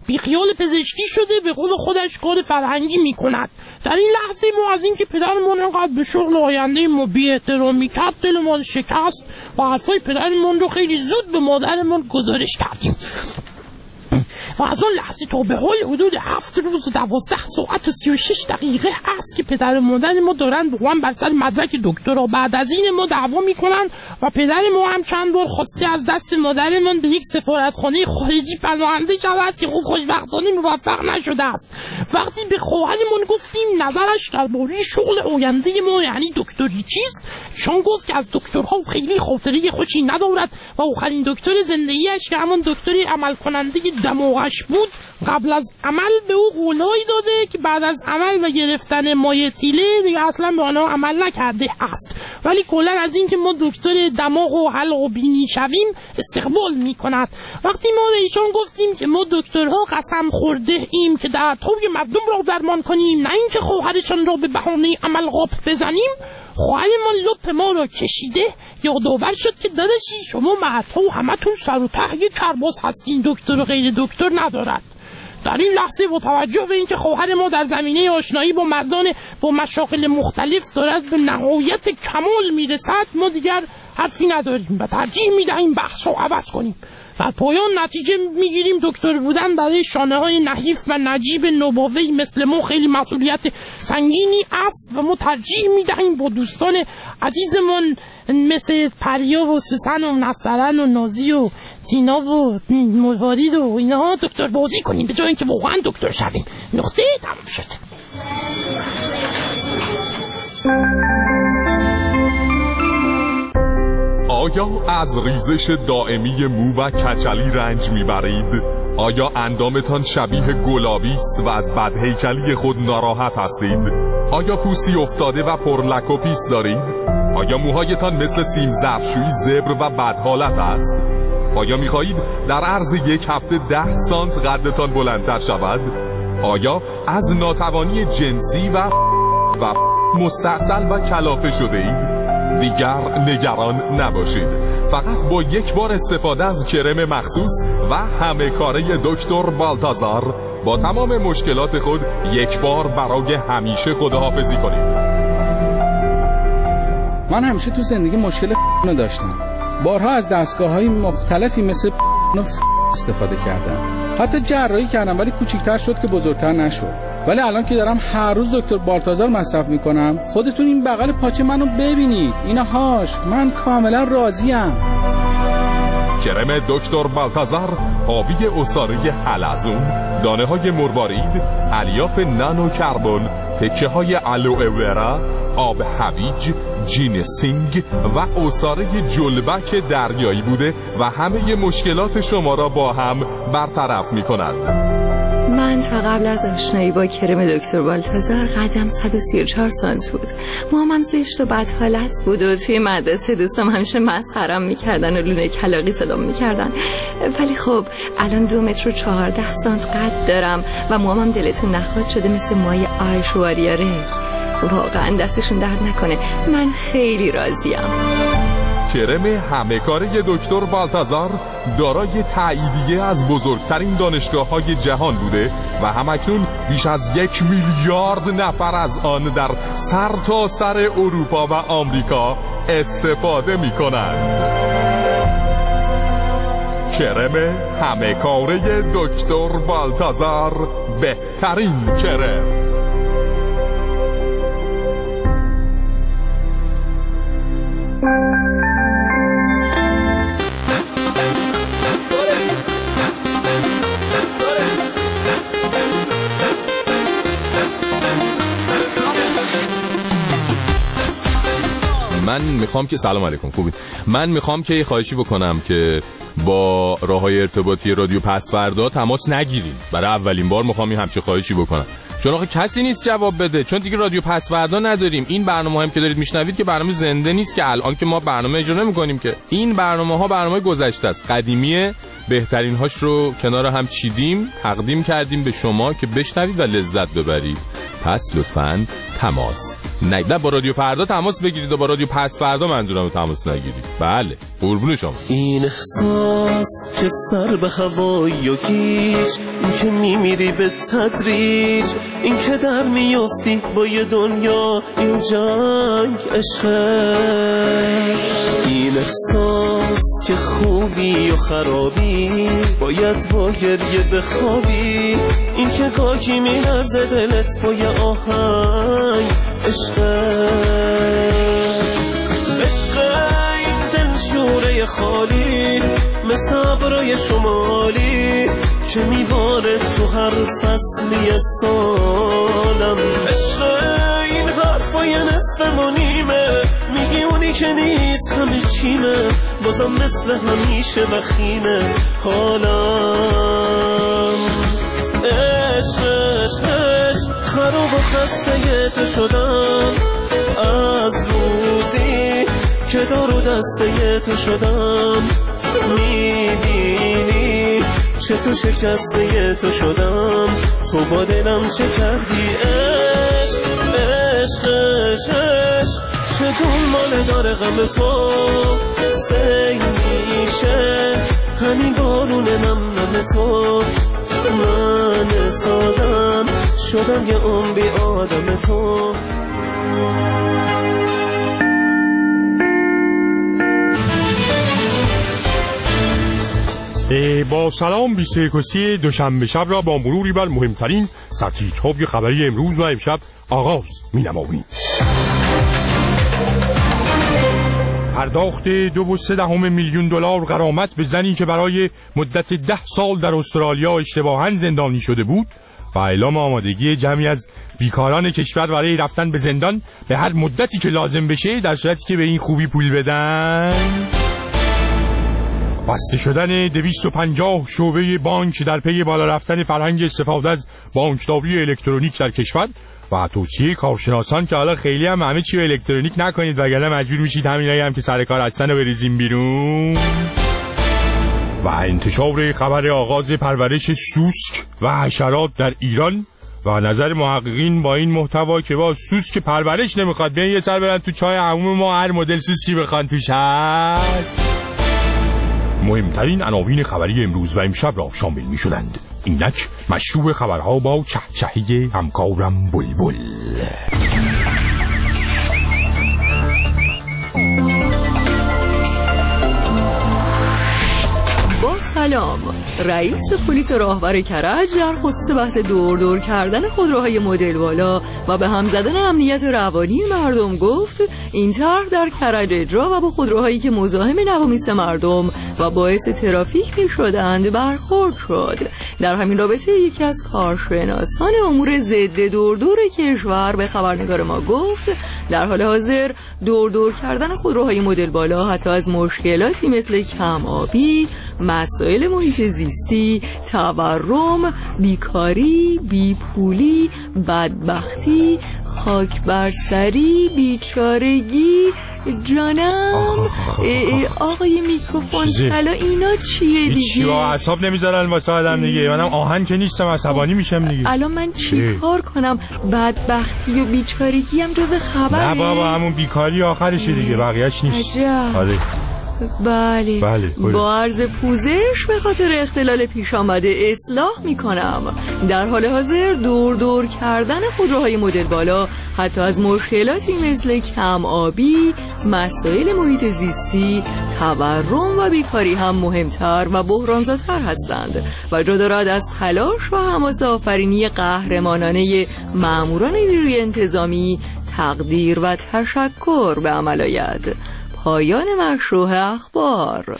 بیخیال پزشکی شده، به قول خودش کار فرهنگی میکند. در این لحظه ما از اینکه پدرمون انقدر به شغل آینده ما بی احترامی کرد دلمان شکست و حرفای پدرمون رو خیلی زود به مادرمون گزارش کردیم و از اون لحظه تا به حال حدود هفت روز و دوازده ساعت و سی و شش دقیقه است که پدر و مادر ما دارن با هم بر سر مدرک دکترا. بعد از این ما دعوا میکنن و پدر ما هم چند بار خواسته از دست مادرمون به یک سفارتخانه خارجی پناهنده شود که خوب خوشبختانه موفق نشده است. وقتی به خواهرمون گفتیم نظرش درباره شغل آینده ما یعنی دکتری چیست، شان گفت که از دکترها خیلی خاطره خوشی ندارد و آخرین دکتر زندگیش که همون دکتری عمل کننده دماغش بود قبل از عمل به او قولهایی داده که بعد از عمل و گرفتن مایع تیله دیگه اصلا به آنها عمل نکرده است، ولی کلا از این که ما دکتر دماغ و حلق و بینی شویم استقبال میکند. وقتی ما به ایشان گفتیم که ما دکترها قسم خورده ایم که دردهای مردم را درمان کنیم نه اینکه خواهرشان را به بهانه عمل قاپ بزنیم، خواهرمان لپ ما را کشیده یادآور شد که داداشی شما مردها همتون سر و ته یک کرباس هستین، دکتر و غیر دکتر ندارد. در این لحظه با توجه به اینکه خواهر ما در زمینه آشنایی با مردان با مشاغل مختلف دارد به نهایت کمال میرسد، ما دیگر حرفی نداریم و ترجیح میدهیم بحث رو عوض کنیم. در پایان نتیجه میگیریم دکتر بودن برای شانه های نحیف و نجیب نوباوی مثل ما خیلی مسئولیت سنگینی است و ما ترجیح میدهیم با دوستان عزیزمون مثل پریا و سوسن و نصرن و نازی و تینا و موارید و اینها دکتر بازی کنیم به جای اینکه واقعا دکتر شویم. نقطه تمام شد. آیا از ریزش دائمی مو و کچلی رنج میبرید؟ آیا اندامتان شبیه گلابی است و از بدهیکلی خود ناراحت هستید؟ آیا پوستی افتاده و پرلک و پیس دارید؟ آیا موهایتان مثل سیم ظرفشویی زبر و بدحالت است؟ آیا میخواهید در عرض یک هفته ده سانت قدتان بلندتر شود؟ آیا از ناتوانی جنسی و و مستعسل و کلافه شده اید؟ دیگر نگران نباشید، فقط با یک بار استفاده از کرم مخصوص و همه کاره دکتر بالتازار با تمام مشکلات خود یک بار برای همیشه خداحافظی کنید. من همیشه تو زندگی مشکل داشتم، بارها از دستگاه‌های مختلفی مثل استفاده کردم، حتی جراحی کردم ولی کوچیک‌تر شد که بزرگتر نشد. ولی الان که دارم هر روز دکتر بالتازار مصرف میکنم، خودتون این بغل پاچه منو ببینید، اینهاش، من کاملا راضیم. کرم دکتر بالتازار حاوی عصاره حلزون، دانه های مروارید، الیاف نانو کربن، تکه های الوئورا، آب هویج، جینسینگ و عصاره جلبک دریایی بوده و همه مشکلات شما را با هم برطرف می کند. من تا قبل از آشنایی با کرم دکتر بالتازار قدم صد و سی و چهار سانت بود، موهام زشت و بدحالت بود و توی مدرسه دوستم همیشه مسخرم میکردن و لونه کلاغی صدام میکردن، ولی خب الان دو متر و چهارده سانت قد دارم و موهام دلتون نخواد شده مثل موهای آیشواریا ری. واقعا دستشون درد نکنه، من خیلی راضیم. کرم همه کاره دکتر بالتازار دارای تاییدیه از بزرگترین دانشگاه‌های جهان بوده و همکنون بیش از یک میلیارد نفر از آن در سرتاسر اروپا و آمریکا استفاده می‌کنند. کرم همه کاره دکتر بالتازار، بهترین کرم. من میخوام که سلام علیکم خوبید من میخوام که یه خواهشی بکنم که با راههای ارتباطی رادیو پسوردا تماس نگیرید. برای اولین بار میخوام همچین خواهشی بکنم، چون آخه کسی نیست جواب بده، چون دیگه رادیو پسوردا نداریم. این برنامه هم که دارید میشنوید که برنامه زنده نیست که الان که ما برنامه اجرا نمیکنیم، که این برنامه ها برنامه گذشته است، قدیمیه، بهترین هاش رو کنار هم چیدیم تقدیم کردیم به شما که بشنوید و لذت ببرید. پس لطفاً تماس نه با رادیو فردا تماس بگیرید و با رادیو پس فردا منظورم تماس نگیرید. بله قربون شما. این احساس که سر به هوایی و گیج، این که میمیری به تدریج، این که در میافتی با یه دنیا، این جنگ عشقه. این احساس که خوبی و خرابی باید با گریه بخوابی، این که گاهی میلرزه دلت با یه آهنگ عشقه. عشقه این دل شوره خالی مثل ابرای شمالی که میباره تو هر فصلی سالم. عشقه این حرفای نصف و نیمه، میگی اونی که نیست همه چیمه، بازم مثل همیشه وخیمه حالم. عشق عشق عشق خراب و خسته تو شدم، از روزی که دار و دسته تو شدم. میبینی چه تو شکسته تو شدم، تو با دلم چه کردی. عشق عشق عشق عشق چه دنباله داره غم تو، سی میشه همین بارون نم نم تو. من سادم شدم یه عمری آدم تو. با سلام بیست و یکم دوشنبه شب را با مروری بر مهمترین سرتیترهای خبری امروز و امشب آغاز می نماییم. پرداخت دو و سه دهم میلیون دلار غرامت به زنی که برای مدت ده سال در استرالیا اشتباهاً زندانی شده بود و اعلام آمادگی جمعی از بیکاران کشور برای رفتن به زندان به هر مدتی که لازم بشه در صورتی که به این خوبی پول بدن. بسته شدن دویست و پنجاه شعبه بانک در پی بالا رفتن فرهنگ استفاده از بانکداری الکترونیک در کشور و توصیه کارشناسان که حالا خیلی هم همه چی رو الکترونیک نکنید وگرنه مجبور میشید همینایی هم که سر کار هستن رو بریزیم بیرون. و انتشار خبر آغاز پرورش سوسک و حشرات در ایران و نظر محققین با این محتوا که با سوسک پرورش نمیخواد بیان یه سر برن تو چای عموم ما هر مدل سوسکی بخوان توش هست. مهمترین عناوین خبری امروز و امشب را شامل می شدند. اینک مشروع خبرها با چهچهی همکارم بلبل. با سلام. رئیس پلیس راهور کرج در خصوص بحث دور دور کردن خودروهای مدل بالا و به هم زدن امنیت روانی مردم گفت این طرح در کرج اجرا و با خودروهایی که مزاحم نوامیس مردم و باعث ترافیک می شدند برخورد شد. در همین رابطه یکی از کارشناسان امور ضد دور دور کشور به خبرنگار ما گفت در حال حاضر دور دور کردن خودروهای مدل بالا حتی از مشکلاتی مثل کم آبی، مسائل محیط زیستی، تورم، بیکاری، بیپولی، بدبختی، خاک برسری، بیچارگی، جانم آقای میکروفون حالا اینا چیه دیگه؟ چی با اعصاب نمیذارن واسه آدم دیگه. منم آهن که نیستم عصبانی میشم دیگه. الان من چی کار کنم؟ بدبختی و بیچارگی هم جز خبره؟ نه بابا همون بیکاری آخرشه دیگه بقیه‌اش نیست. عجب. بله, بله. با عرض پوزش به خاطر اختلال پیش آمده اصلاح می کنم. در حال حاضر دور دور کردن خودروهای مدل بالا حتی از مشکلاتی مثل کم آبی، مسائل محیط زیستی، تورم و بیکاری هم مهمتر و بحرانزاتر هستند و جا دارد از تلاش و حماسه آفرینی قهرمانانه ماموران نیروی انتظامی تقدیر و تشکر به عمل آید. پایان مشروع اخبار.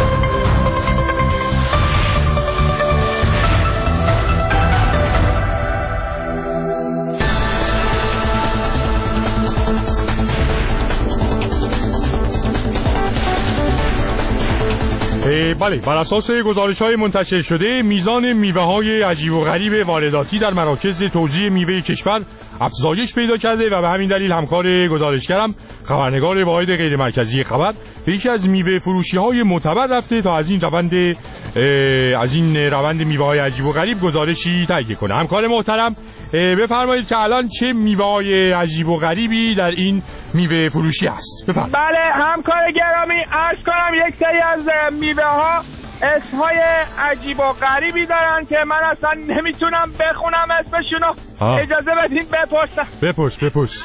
بله بر اساس گزارش‌های منتشر شده میزان میوه‌های عجیب و غریب وارداتی در مراکز توزیع میوه کشور افزایش پیدا کرده و به همین دلیل همکار گزارشگرم خبرنگار واحد غیر مرکزی خبر به یکی از میوه فروشی های معتبر رفته تا از این روند از این روند میوه های عجیب و غریب گزارشی تهیه کنه. همکار محترم بفرمایید که الان چه میوه های عجیب و غریبی در این میوه فروشی است؟ بفرمایید. بله همکار گرامی، عرض کنم یک سری از میوه ها اسمهای عجیب و غریبی دارن که من اصلا نمیتونم بخونم اسمشونو. اجازه بدین بپرسم. بپرس بپرس.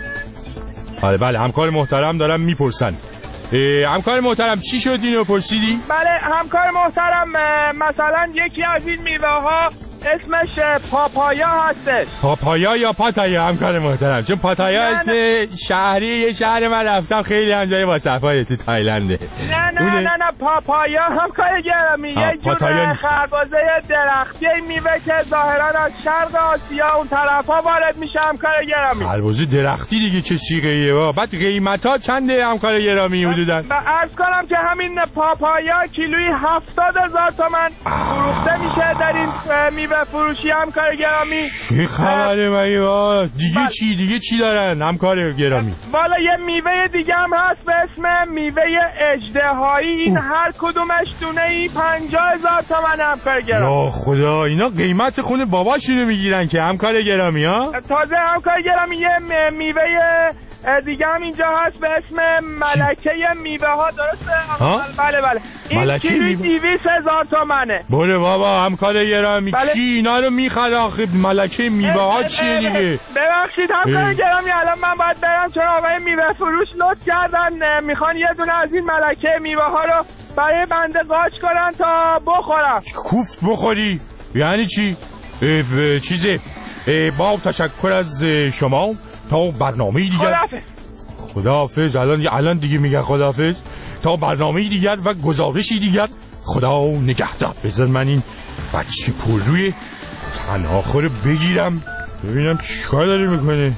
بله بله همکار محترم دارم میپرسن. همکار محترم چی شد اینو پرسیدی؟ بله همکار محترم مثلا یکی از این میوه ها اسمش پاپایا هستش. پاپایا یا پاتایا همکار محترم؟ چون پاتایا اسم شهری یه شهر من رفتم خیلی هم جای واسفای تو تایلنده. نه نه نه نه پاپایا همکار گرامی یه جور خربزه درختی میوه که ظاهرا از شرق آسیا اون طرفا وارد میشه همکار گرامی. خربزه درختی دیگه چه سیغه‌ایه با. بعد قیمتا چنده همکار گرامی حدوداً؟ عرض کنم که همین پاپایا کیلویی هفتاد هزار تومان فروخته میشه در این میوه فروشی همکار گرامی. چه خبره مگه؟ دیگه چی دیگه چی دارن همکار گرامی؟ والا یه میوه دیگه هم هست به اسم میوه اژدهایی. این هر کدومش دونه ای پنجاه هزار تومان همکار گرامی. یا خدا اینا قیمت خونه باباشونو میگیرن که همکار گرامی ها؟ تازه همکار گرامی یه میوه دیگه هم اینجا هست به اسم ملکه میوه ها. درسته؟ بله بله این کیلویی دویست هزار تومنه. بله بابا همکار گرامی بله. کی اینا رو میخره آخه ملکه میوه ها چیه دیگه؟ ببخشید همکار گرامی الان من باید برم چون آقای میوه فروش لطف کردن میخوان یه دونه از این ملکه میوه ها رو برای بنده قاچ کنن تا بخورم. کوفت بخوری؟ یعنی چی؟ چیزه با تشکر از شما تا برنامه دیگر. خداحافظ. خداحافظ. الان الان دیگه میگه خداحافظ. تا برنامه دیگر و گزارشی دیگر خدا نگهدار. بذار من این بچه پول روی تنها رو بگیرم ببینم چیکار داره میکنه.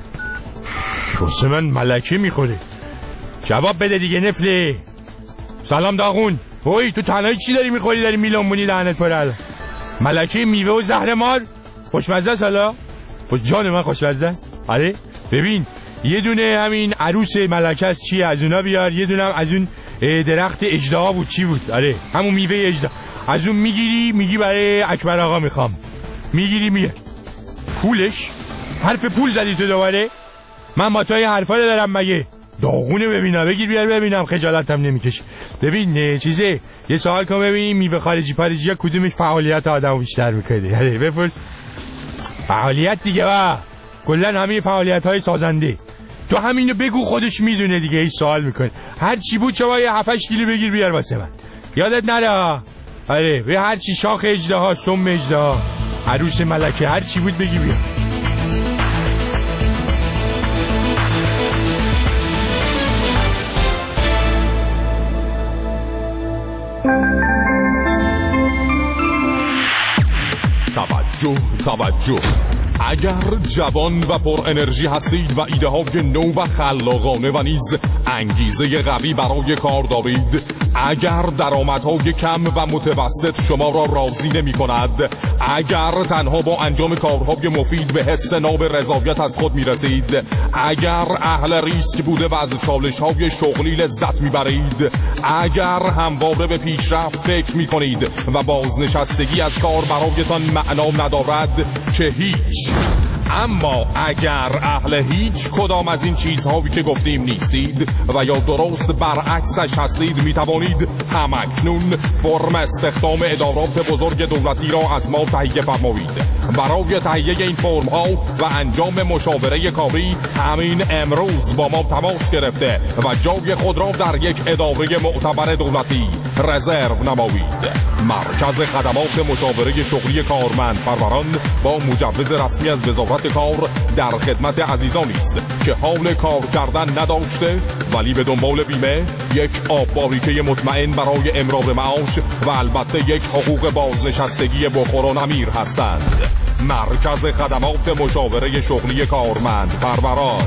واسه من ملکه میخوره. جواب بده دیگه نفله. سلام داغون. اوی تو تنهایی چی داری میخوری داری میلونمونی لعنت پرل؟ ملکه میوه و زهر مار خوشمزه سالا. خوش جان من خوشمزه. آره ببین یه دونه همین عروس ملکه است چیه از اونا بیار. یه دونه از اون درخت اژدها بود چی بود؟ آره همون میوه اژدها. از اون میگیری میگی برای اکبر آقا میخوام. میگیری میره. پولش حرف پول زدی تو دوباره؟ من با تو این حرفا رو دارم مگه؟ داغونه ببینم بگیر بیار ببینم خجالتم نمیکشه. ببین چیزه یه سوال کن ببین میوه خارجی پارجی ها کدومش فعالیت آدمو بیشتر میکنه؟ آره بپرس. فعالیت دیگه با کلن همه فعالیت های سازنده. تو همینو بگو خودش میدونه دیگه. هیچ سوال میکنه هر چی بود شما یه هفت هشت کیلو بگیر بیار واسه من. یادت نره. آره به هر چی شاخ اژدها سم اژدها عروس ملکه هر چی بود بگی بیار. توجه توجه اگر جوان و پر انرژی هستید و ایده های نو و خلاقانه و نیز انگیزه قوی برای کار دارید، اگر درآمدهای کم و متوسط شما را راضی نمی کند، اگر تنها با انجام کارهای مفید به حس ناب رضایت از خود می رسید، اگر اهل ریسک بوده و از چالش های شغلی لذت می برید، اگر همواره به پیشرفت فکر می کنید و بازنشستگی از کار برایتان معنا ندارد که هیچ. اما اگر اهل هیچ کدام از این چیزهایی که گفتیم نیستید و یا درست برعکسش هستید، می توانید همکنون فرم استخدام ادارات بزرگ دولتی را از ما تهیه فرمایید. برای تهیه این فرم ها و انجام مشاوره کاری همین امروز با ما تماس گرفته و جای خود را در یک اداره معتبر دولتی رزرو نمایید. مرکز خدمات مشاوره شغلی کارمند پروران با مجوز رسمی از وزارت کار در خدمت عزیزانی است که حال کار کردن نداشته ولی به دنبال بیمه، یک آب باریکه مطمئن برای امرار معاش و البته یک حقوق بازنشستگی بخور و نمیر هستند. مرکز خدمات مشاوره شغلی کارمند پروران.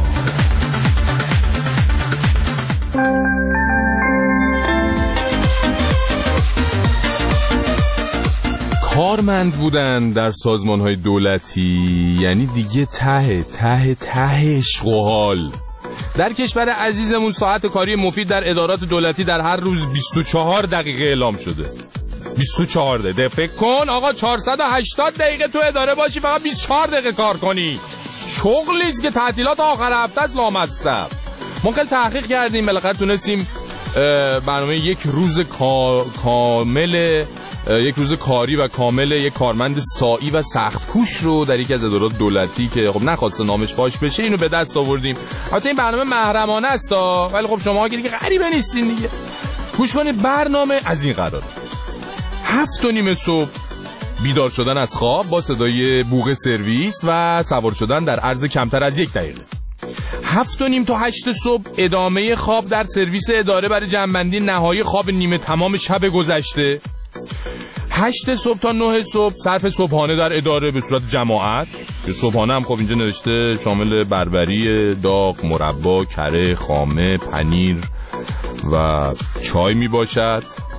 کارمند بودن در سازمان‌های دولتی یعنی دیگه ته ته ته عشق و حال. در کشور عزیزمون ساعت کاری مفید در ادارات دولتی در هر روز بیست و چهار دقیقه اعلام شده. بیست و چهار دقیقه. فکر کن آقا چهارصد و هشتاد دقیقه تو اداره باشی فقط بیست و چهار دقیقه کار کنی. شغلیست که تعطیلات آخر هفته است لامصب. ما خیلی تحقیق کردیم بالاخره تونستیم برنامه یک روز کا... کامل یک روز کاری و کامل یک کارمند سائی و سخت کوش رو در یکی از ادارات دولتی که خب نخواسته نامش فاش بشه اینو به دست آوردیم. البته این برنامه محرمانه است ولی خب شما که دیگه غریبه نیستین دیگه. گوش کنید برنامه از این قراره: هفت و نیم صبح بیدار شدن از خواب با صدای بوق سرویس و سوار شدن در عرض کمتر از یک دقیقه. هفت و نیم تا هشت صبح ادامه خواب در سرویس اداره برای جمع‌بندی نهایی خواب نیمه تمام شب گذشته. هشت صبح تا نه صبح صرف صبحانه در اداره به صورت جماعت که صبحانه هم خب اینجا نوشته شامل بربری، داغ، مربا، کره، خامه، پنیر و چای می باشد.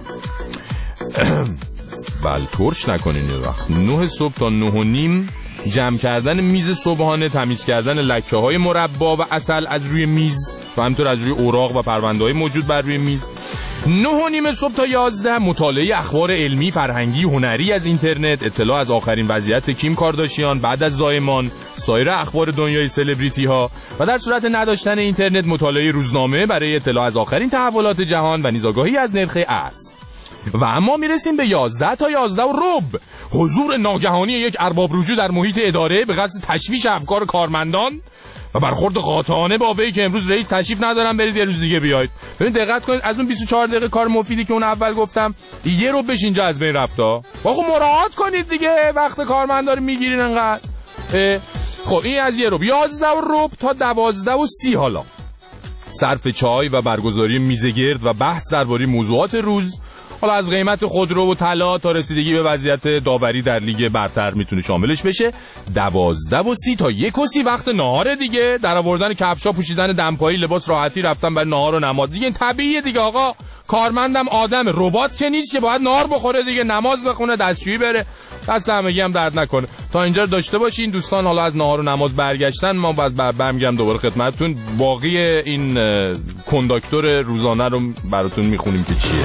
بل ترش نکنین یه وقت. نه صبح تا نه و نیم جمع کردن میز صبحانه، تمیز کردن لکه های مربا و عسل از روی میز و همینطور از روی اوراق و پرونده های موجود بر روی میز. نه و نیم صبح تا یازده مطالعه اخبار علمی، فرهنگی، هنری از اینترنت، اطلاع از آخرین وضعیت کیم کارداشیان بعد از زایمان، سایر اخبار دنیای سلبریتی ها و در صورت نداشتن اینترنت مطالعه روزنامه برای اطلاع از آخرین تحولات جهان و نیز آگاهی از نرخ ارز. و اما میرسیم به یازده تا یازده و ربع حضور ناگهانی یک ارباب رجوع در محیط اداره به قصد تشویش افکار کارمندان و برخورد قاطعانه با وی که امروز رئیس تشریف ندارم برید یه روز دیگه بیاید. ببین دقت کنید از اون بیست و چهار دقیقه کار مفیدی که اون اول گفتم یه رو بش اینجا از بین رفتا. واخه مراعات کنید دیگه وقت کارمندا رو میگیرین انقدر. خب این از یه رو یازده و ربع تا دوازده و سی حالا صرف چای و برگزاری میزگرد و بحث درباره موضوعات روز، حالا از قیمت خودرو و طلا تا رسیدگی به وضعیت داوری در لیگ برتر میتونه شاملش بشه. دوازده و سی تا یک و سی وقت نهار دیگه، در آوردن کفشا، پوشیدن دمپایی، لباس راحتی، رفتن برای نهار و نماز دیگه. این طبیعیه دیگه آقا، کارمندم آدم، ربات که نیست که باید نهار بخوره دیگه، نماز بخونه، دستشویی بره، دست همگی هم درد نکنه. تا اینجا داشته باشین دوستان. حالا از نهار و نماز برگشتن ما بعد برمیگردم دوباره خدمتتون، باقی این کنداکتور روزانه رو براتون میخونیم که چیه.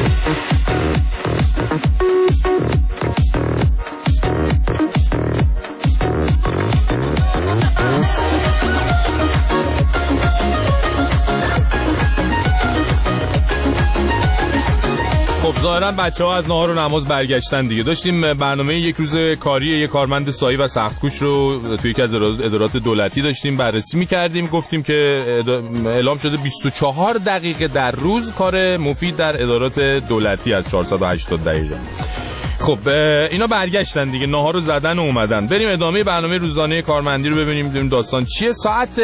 خب ظاهرا بچه ها از نهار و نماز برگشتن دیگه. داشتیم برنامه یک روز کاری یک کارمند سائی و سخت‌کوش رو توی یکی از ادارات دولتی داشتیم بررسی می‌کردیم. گفتیم که اعلام شده بیست و چهار دقیقه در روز کار مفید در ادارات دولتی از چهارصد و هشتاد دقیقه. خب اینا برگشتن دیگه، نهار رو زدن و اومدن. بریم ادامه برنامه روزانه کارمندی رو ببینیم ببینیم داستان چیه. ساعت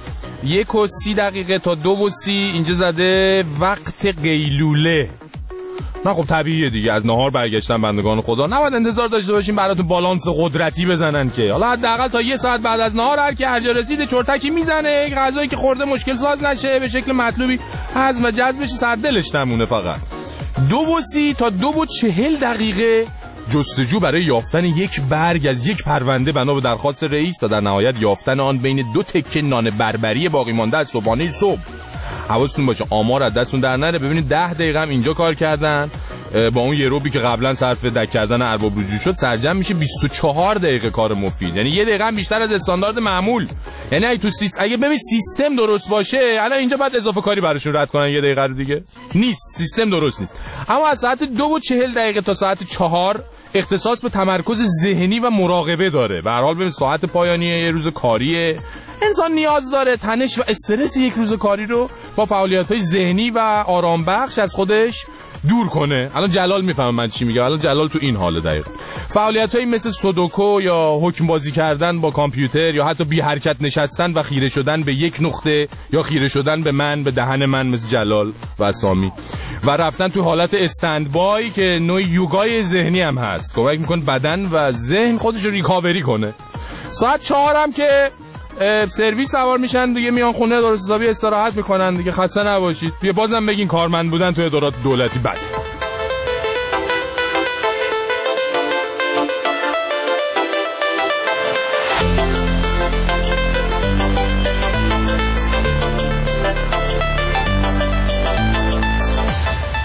یک و سی دقیقه تا دو و سی اینجا زده وقت قیلوله. نه خب طبیعیه دیگه، از نهار برگشتن بندگان خدا، نباید انتظار داشته باشیم براتون بالانس قدرتی بزنن که. حالا حداقل تا یه ساعت بعد از نهار هر کی هر جا رسید چرتکی میزنه، غذایی که خورده مشکل ساز نشه، به شکل مطلوبی هضم و جذب بشه، سر دلش نمونه. فقط دو و سی تا دو و چهل دقیقه جستجو برای یافتن یک برگ از یک پرونده بنا به درخواست رئیس و در نهایت یافتن آن بین دو تکه نان بربری باقی مانده از صبحانه صبح. حواستون باشه آمار از دستون در نره. ببینید ده دقیقه هم اینجا کار کردن، با اون یه روبی که قبلا صرف دک کردن ارباب رجوع شد سرجم میشه بیست و چهار دقیقه کار مفید، یعنی یه دقیقه هم بیشتر از استاندارد معمول. یعنی اگه تو سیست اگه ببین سیستم درست باشه الان اینجا بعد اضافه کاری براشون رد کنن یه دقیقه رو دیگه. نیست، سیستم درست نیست. اما از ساعت دو و چهل دقیقه تا ساعت چهار اختصاص به تمرکز ذهنی و مراقبه داره. به هر حال ببین ساعت پایانی یه روز کاریه، انسان نیاز داره تنش و استرس یک روز کاری رو با فعالیت‌های ذهنی و آرام بخش از خودش دور کنه. الان جلال میفهمه من چی میگم. الان جلال تو این حاله دقیقاً. فعالیت‌هایی مثل سودوکو یا حکم بازی کردن با کامپیوتر یا حتی بی حرکت نشستن و خیره شدن به یک نقطه یا خیره شدن به من، به دهن من مثل جلال و سامی، و رفتن تو حالت استندبای که نوع یوگای ذهنی هم هست، کمک میکنه بدن و ذهن خودش رو ریکاوری کنه. ساعت چهار هم که سرویس سوار میشن دیگه، میان خونه درست حسابی استراحت میکنن دیگه. خسته نباشید. بیا بازم بگین کارمند بودن تو ادارات دولتی بده.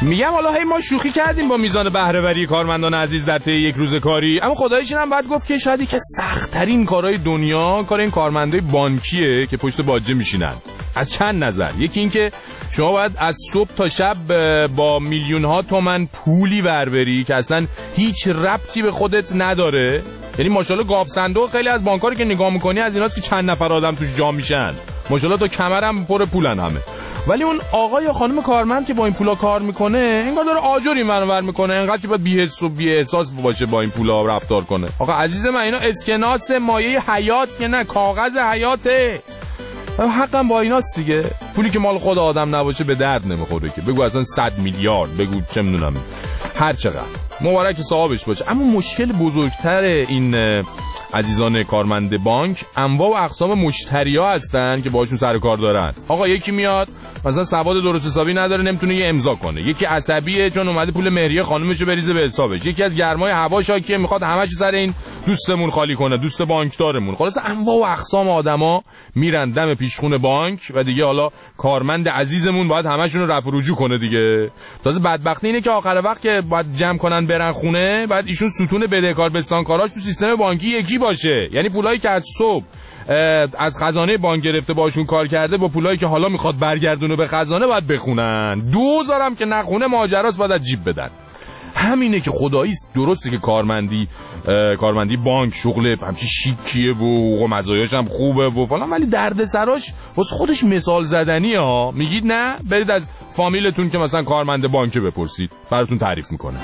میگم حالا هی ما شوخی کردیم با میزان بهره وری کارمندان عزیز در طی یک روز کاری، اما خداییش هم باید گفت که شاید که سخت ترین کارهای دنیا کار این کارمندای بانکیه که پشت باجه میشینن. از چند نظر. یکی این که شما باید از صبح تا شب با میلیون ها تومن پولی بربری که اصلا هیچ ربطی به خودت نداره. یعنی ماشاءالله گاف صندوق خیلی از بانک‌ها رو که نگاه می‌کنی از ایناست که چند نفر آدم توش جا میشن، ماشاءالله تا کمرم پر پولن همه. ولی اون آقا یا خانم کارمند که با این پولا کار میکنه انگار داره آجر این ور میکنه، انقدر که باید بی‌حس و بی‌احساس باشه با این پولا رفتار کنه. آقا عزیز من اینا اسکناس مایه حیات که نه، کاغذ حیاته. حقم با ایناست دیگه. پولی که مال خود آدم نباشه به درد نمیخوره که. بگو اصلا صد میلیارد، بگو چه میدونم هر چقدر، مبارک صاحبش باشه. اما مشکل بزرگتر این عزیزان کارمند بانک انواع و اقسام مشتری‌ها هستن که باشون سر کار دارن. آقا یکی میاد مثلا سواد درست حسابی نداره، نمیتونه یه امضا کنه. یکی عصبیه چون اومده پول مهریه خانومشو بریزه به حسابش. یکی از گرمای هوا شاکیه میخواد همه‌چو سر این دوستمون خالی کنه، دوست بانکدارمون. خلاص انواع و اقسام آدما میرن دم پیشخون بانک و دیگه حالا کارمند عزیزمون باید همه‌شون رو رفع و رجوع کنه دیگه. تازه بدبختی اینه که آخر وقت که باید جمع کنن برن خونه، بعد ایشون ستون بدهکار بستانکاراش تو سیستم بانکی یکی باشه. یعنی پولایی که از صبح از خزانه بانک گرفته باشون کار کرده با پولایی که حالا میخواد برگردونه به خزانه باید بخونن. دوزار هم که نخونه ماجراست، باید از جیب بدن. همینه که خداییست درسته که کارمندی کارمندی بانک شغل همچی شیکیه و مزایاش هم خوبه و فلان، ولی دردسراش واسه خودش مثال زدنیه ها. میگید نه؟ برید از فامیلتون که مثلا کارمند بانک بپرسید، براتون تعریف میکنه.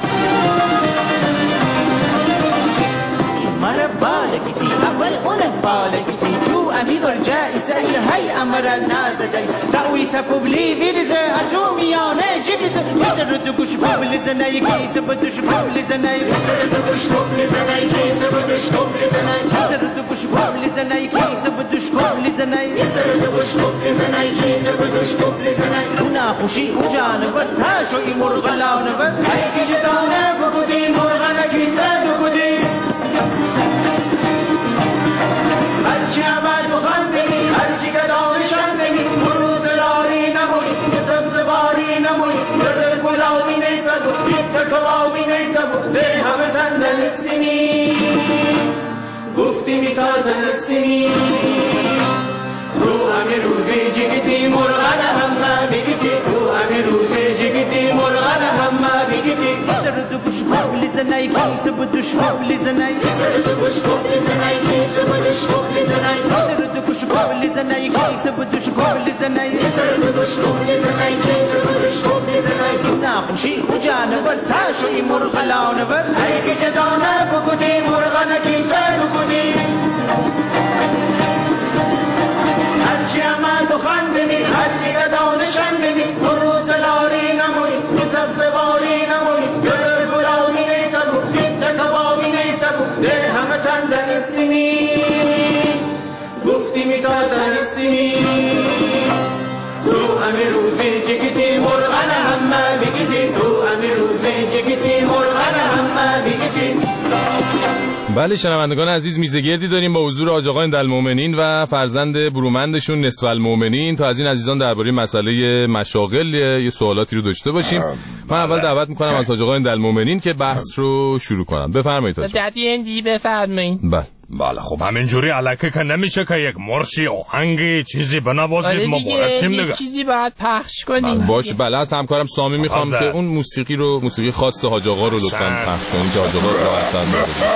بالكتي أول أنا بالكتي تو أمير الجائزة هاي أمر الناس داي تأوي تكوبلي بيرزة أتوميانة جيبزة يسر دكوش بابل زناي كيس بدوش بابل زناي يسر دكوش بابل زناي كيس بدوش بابل زناي يسر دكوش بابل زناي كيس بدوش بابل زناي يسر دكوش بابل زناي كيس بدوش بابل زناي هنا خوشي وجانب تاشو يمرغلاون بس هاي كجدانة بكودي مرغنا كيسة بكودي هرچی عمل بخندمی هرچی که دانشندمی بروز لاری نموی سبز باری نموی گرد گلابی نیسد و بیت کبابی نیسد و ده همه تندرستیمی گفتی می تا تندرستیمی رو همی روزی جگتی مرغن همه بگیتی رو همی روزی جگتی مرغن همه بگیتی سر دو گوش قبل زنای کیس بدوش قبل زنای سر دو گوش قبل زنای کیس بدوش قبل زنای سر دو گوش قبل زنای کیس بدوش قبل زنای سر دو گوش قبل زنای کیس بدوش قبل زنای ناخوشی و جانور تاشو ای مرغلان بر ای که جدانه بکودی مرغن کیسه بکودی هرچی عمل و خندمی هرچی که دانشندمی بروز لاری نموی سبز باری نموی گرد گلابی نیسد و بیت کبابی نیسد و ده همه تندرستیمی گفتی می تا تندرستیمی تو همه روزی جگتی مرغن همه بگیتی تو همه روزی جگتی مرغن همه بگیتی. بله شنوندگان عزیز، میزگردی داریم با حضور حاج آقا عندالمؤمنین و فرزند برومندشون نصف المؤمنین. تا از این عزیزان درباره مسئله مشاغل یه سوالاتی رو داشته باشیم. من اول دعوت میکنم از حاج آقا عندالمؤمنین که بحث رو شروع کنن. بفرمایید حاج آقا. دادی اندی بفرمایید. بله بله خب همینجوری الکه که نمیشه که یک مرشی آهنگی چیزی بنوازید ما بارچیم دیگه چیزی باید پخش کنیم. باشه بله از همکارم سامی میخوام که اون موسیقی رو موسیقی خاص حاج آقا رو لطفاً پخش کنید که حاج آقا راحت‌تر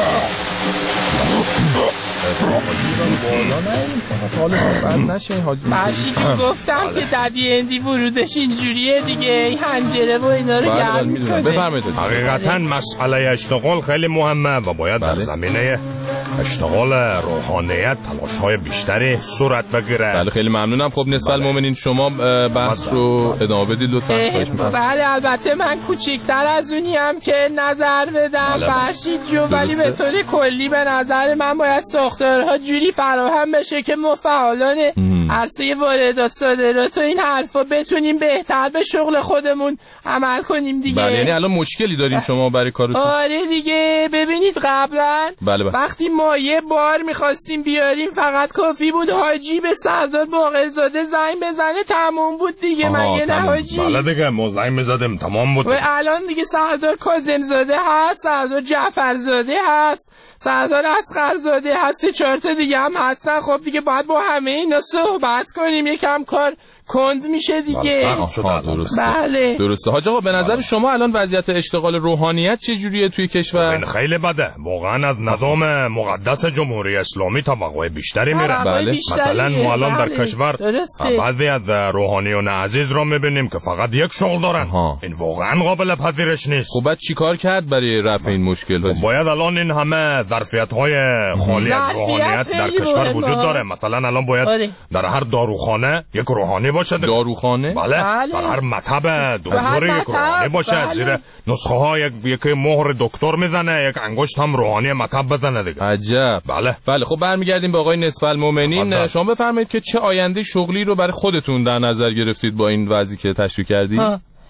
باشی تو گفتم که دادی اندی ورودش اینجوریه دیگه، هنجره و اینا رو گرم میکنه. بفرمایید. حقیقتا مسئله اشتغال خیلی مهمه و باید در زمینه اشتغال روحانیت تلاش‌های بیشتری صورت بگیره. بله خیلی ممنونم. خب نصف المؤمنین شما بحث رو ادامه بدید لطفاً. بله البته من کوچیک‌تر از اونیم که نظر بدم فرشید جو، ولی به طور کلی به نظر من باید ساختارها جوری فراهم بشه که ما فعالان عرصه واردات صادرات و این حرفا بتونیم بهتر به شغل خودمون عمل کنیم دیگه. بله یعنی الان مشکلی داریم شما برای کارتون؟ آره دیگه ببینید قبلا بله بله. وقتی ما یه بار میخواستیم بیاریم فقط کافی بود حاجی به سردار باقرزاده زنگ بزنه تمام بود دیگه. مگه نه حاجی؟ بله دیگه ما زنگ میزدیم تمام بود. و الان دیگه سردار کاظم زاده هست، سردار جعفر زاده هست، سردار اصغرزاده هست، سه چهار تا دیگه هم هستن. خب دیگه باید با همه اینا صحبت کنیم، یکم کار کند میشه دیگه. درسته. بله درسته. حاج آقا به نظر شما الان وضعیت اشتغال روحانیت چه جوریه توی کشور؟ خیلی بده. واقعا از نظام مقدس جمهوری اسلامی توقع بیشتری میره. بله. مثلا ما الان بله. در کشور بعضی از روحانیون عزیز را میبینیم که فقط یک شغل دارن. ها. این واقعا قابل پذیرش نیست. خب بعد چیکار کرد برای رفع این مشکل؟ خب باید الان این همه ظرفیت های خالی از روحانیت در کشور وجود داره. مثلا الان باید آره. در هر داروخانه یک روحانی باشه. داروخانه؟ بله. بله. در هر مطب دکتر یک روحانی باشه. بله. زیر نسخه ها یک یکی مهر دکتر میزنه، یک انگشت هم روحانی مطب بزنه دیگه. عجب. بله. بله خب برمیگردیم به آقای نصف المؤمنین. شما بفرمایید که چه آینده شغلی رو برای خودتون در نظر گرفتید با این وضعی که تشریح کردید؟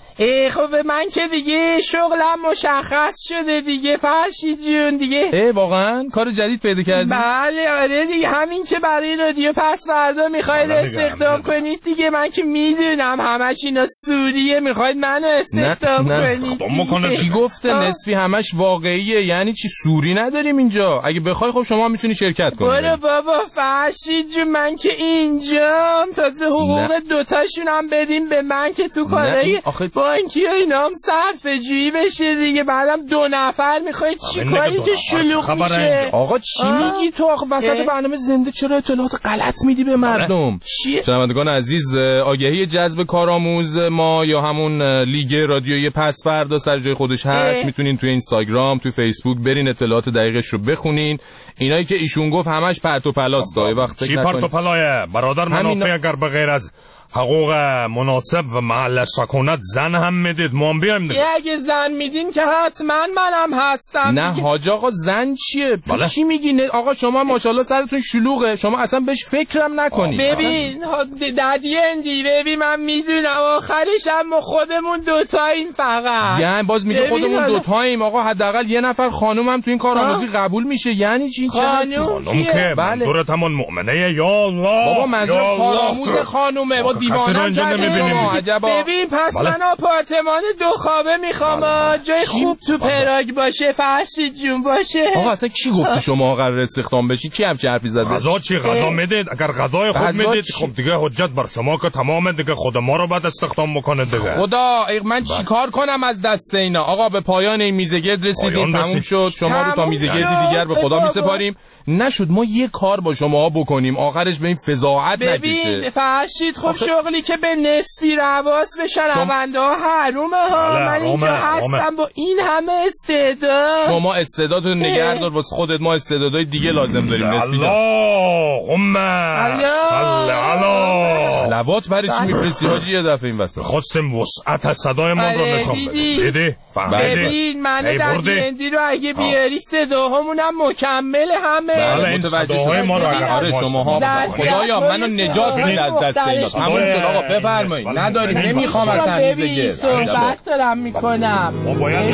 ای خب من که دیگه شغلم مشخص شده دیگه فرشید جون دیگه. ای واقعا کار جدید پیدا کردی؟ بله آره دیگه، همین که برای رادیو پس فردا میخواید استخدام کنید دیگه. من که میدونم همش اینا سوریه، میخواید منو استخدام کنید. چی گفته نصفی همش واقعیه؟ یعنی چی سوری نداریم اینجا؟ اگه بخوای خب شما میتونی شرکت کنی. برو بابا فرشید جون من که اینجام تازه حقوق دوتاشون هم بدیم به من که تو کارایی بانکی و اینا هم صرفه جویی بشه دیگه. بعدم دو نفر میخوای چی کاری که شلوغ میشه؟ آقا چی میگی تو؟ آخه وسط برنامه زنده چرا اطلاعات غلط میدی به مردم؟ شنوندگان عزیز آگهی جذب کارآموز ما یا همون لیگ رادیویی پس فردا سر جای خودش هست. میتونین توی اینستاگرام توی فیسبوک برین اطلاعات دقیقش رو بخونین. اینایی که ایشون گفت همش پرت و پلاست. دای وقت چی پرت و پلایه برادر؟ منافع اگر به غیر از حقوق مناسب و محل سکونت زن هم میدید ما هم بیایم دیگه. اگه زن میدین که حتما منم هستم. نه حاج آقا زن چیه؟ بله؟ چی میگی؟ آقا شما ماشاءالله سرتون شلوغه، شما اصلا بهش فکرم نکنید. ببین ددی اندی ببین من میدونم آخرش هم خودمون دوتاییم فقط. یعنی باز میگه خودمون دوتاییم. آقا حداقل یه نفر خانوم هم تو این کارآموزی قبول میشه. یعنی چی؟ خانوم که منظورت همون مؤمنه یا الله؟ بابا منظور کارآموز خانومه. دیوانم کردی شما. عجبا. ببین پس بله. من آپارتمان دو خوابه میخوام. جای خوب تو پراگ باشه فرشید جون باشه. آقا اصلا کی گفت شما قرار استخدام بشی؟ کی همچین حرفی زد؟ غذا چی؟ غذا میدید؟ اگر غذای خوب میدید خب دیگه حجت بر شما که تمام دیگه خود ما رو بعد استخدام میکنه دیگه. خدا من چیکار کنم از دست اینا؟ آقا به پایان این میزگرد رسیدیم. تموم شد. شما رو تا میزگردی دیگر به خدا میسپاریم. نشد ما یه کار با شما بکنیم آخرش به این فضاحت نکشه. ببین فرشید خب شغلی که به نصفی رواس به شنونده ها حرومه ها. من اینجا هستم با این همه استعداد. شما استعدادتو نگه دار واسه خودت، ما استعدادهای دیگه لازم داریم. نصفی جان اللهم صل علی صلوات برای چی میفرستی حاجی یه دفعه این واسه خواستم وسعت صدای ما رو نشون بدی. دیدی؟ ببین منو در دیندی رو اگه بیاری صداهامون هم مکمل همه. بله این صداهای ما رو اگه شماها خدایا منو نجات بده از دست اینا. تموم شد آقا بفرمایید. نداریم نمیخوام اصلا میزگه صحبت دارم میکنم. ما باید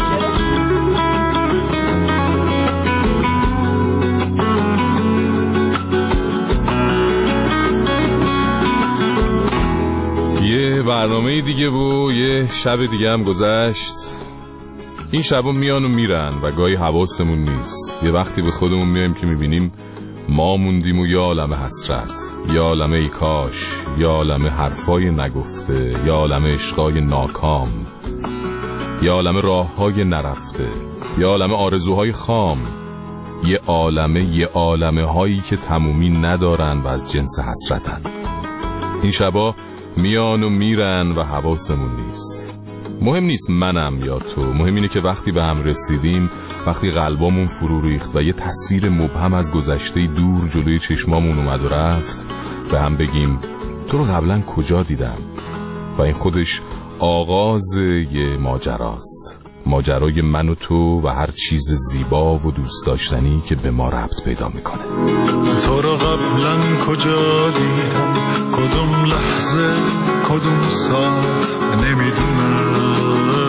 یه برنامه دیگه و یه شب دیگه هم گذشت. این شبا میان و میرن و گاهی حواسمون نیست. یه وقتی به خودمون میایم که میبینیم ما موندیم و یا عالمه حسرت، یا عالمه ای کاش، یا عالمه حرفای نگفته، یا عالمه عشقای ناکام، یا عالمه راههای نرفته، یا عالمه آرزوهای خام، یه عالمه یه عالمه هایی که تمومی ندارن و از جنس حسرتن. این شبا میان و میرن و حواسمون نیست. مهم نیست منم یا تو، مهم اینه که وقتی به هم رسیدیم، وقتی قلبامون فرو ریخت و یه تصویر مبهم از گذشته دور جلوی چشمامون اومد و رفت، به هم بگیم تو رو قبلا کجا دیدم. و این خودش آغاز یه ماجراست. ماجرای من و تو و هر چیز زیبا و دوست داشتنی که به ما ربط پیدا میکنه. تو رو قبلا کجا دیدم، کدوم لحظه کدوم ساعت نمیدونم،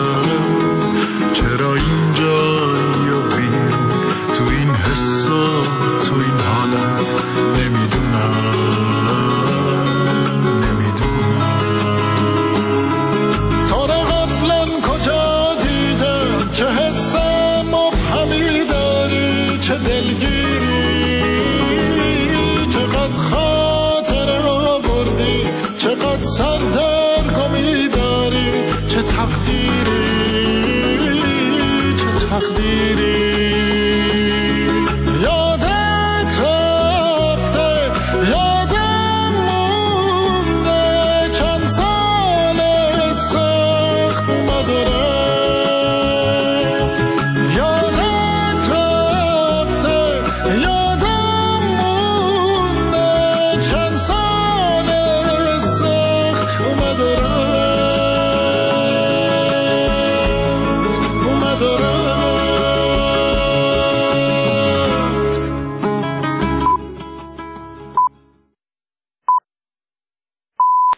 چرا اینجا یا بیرون تو این حسا تو این حالت نمیدونم نمیدونم. تو رو قبلا کجا دیدم، چه حس مبهمی داری، چه دلگیری، چقدر خاطر را بردی، چقدر سردرگمی داری، چه تقدیری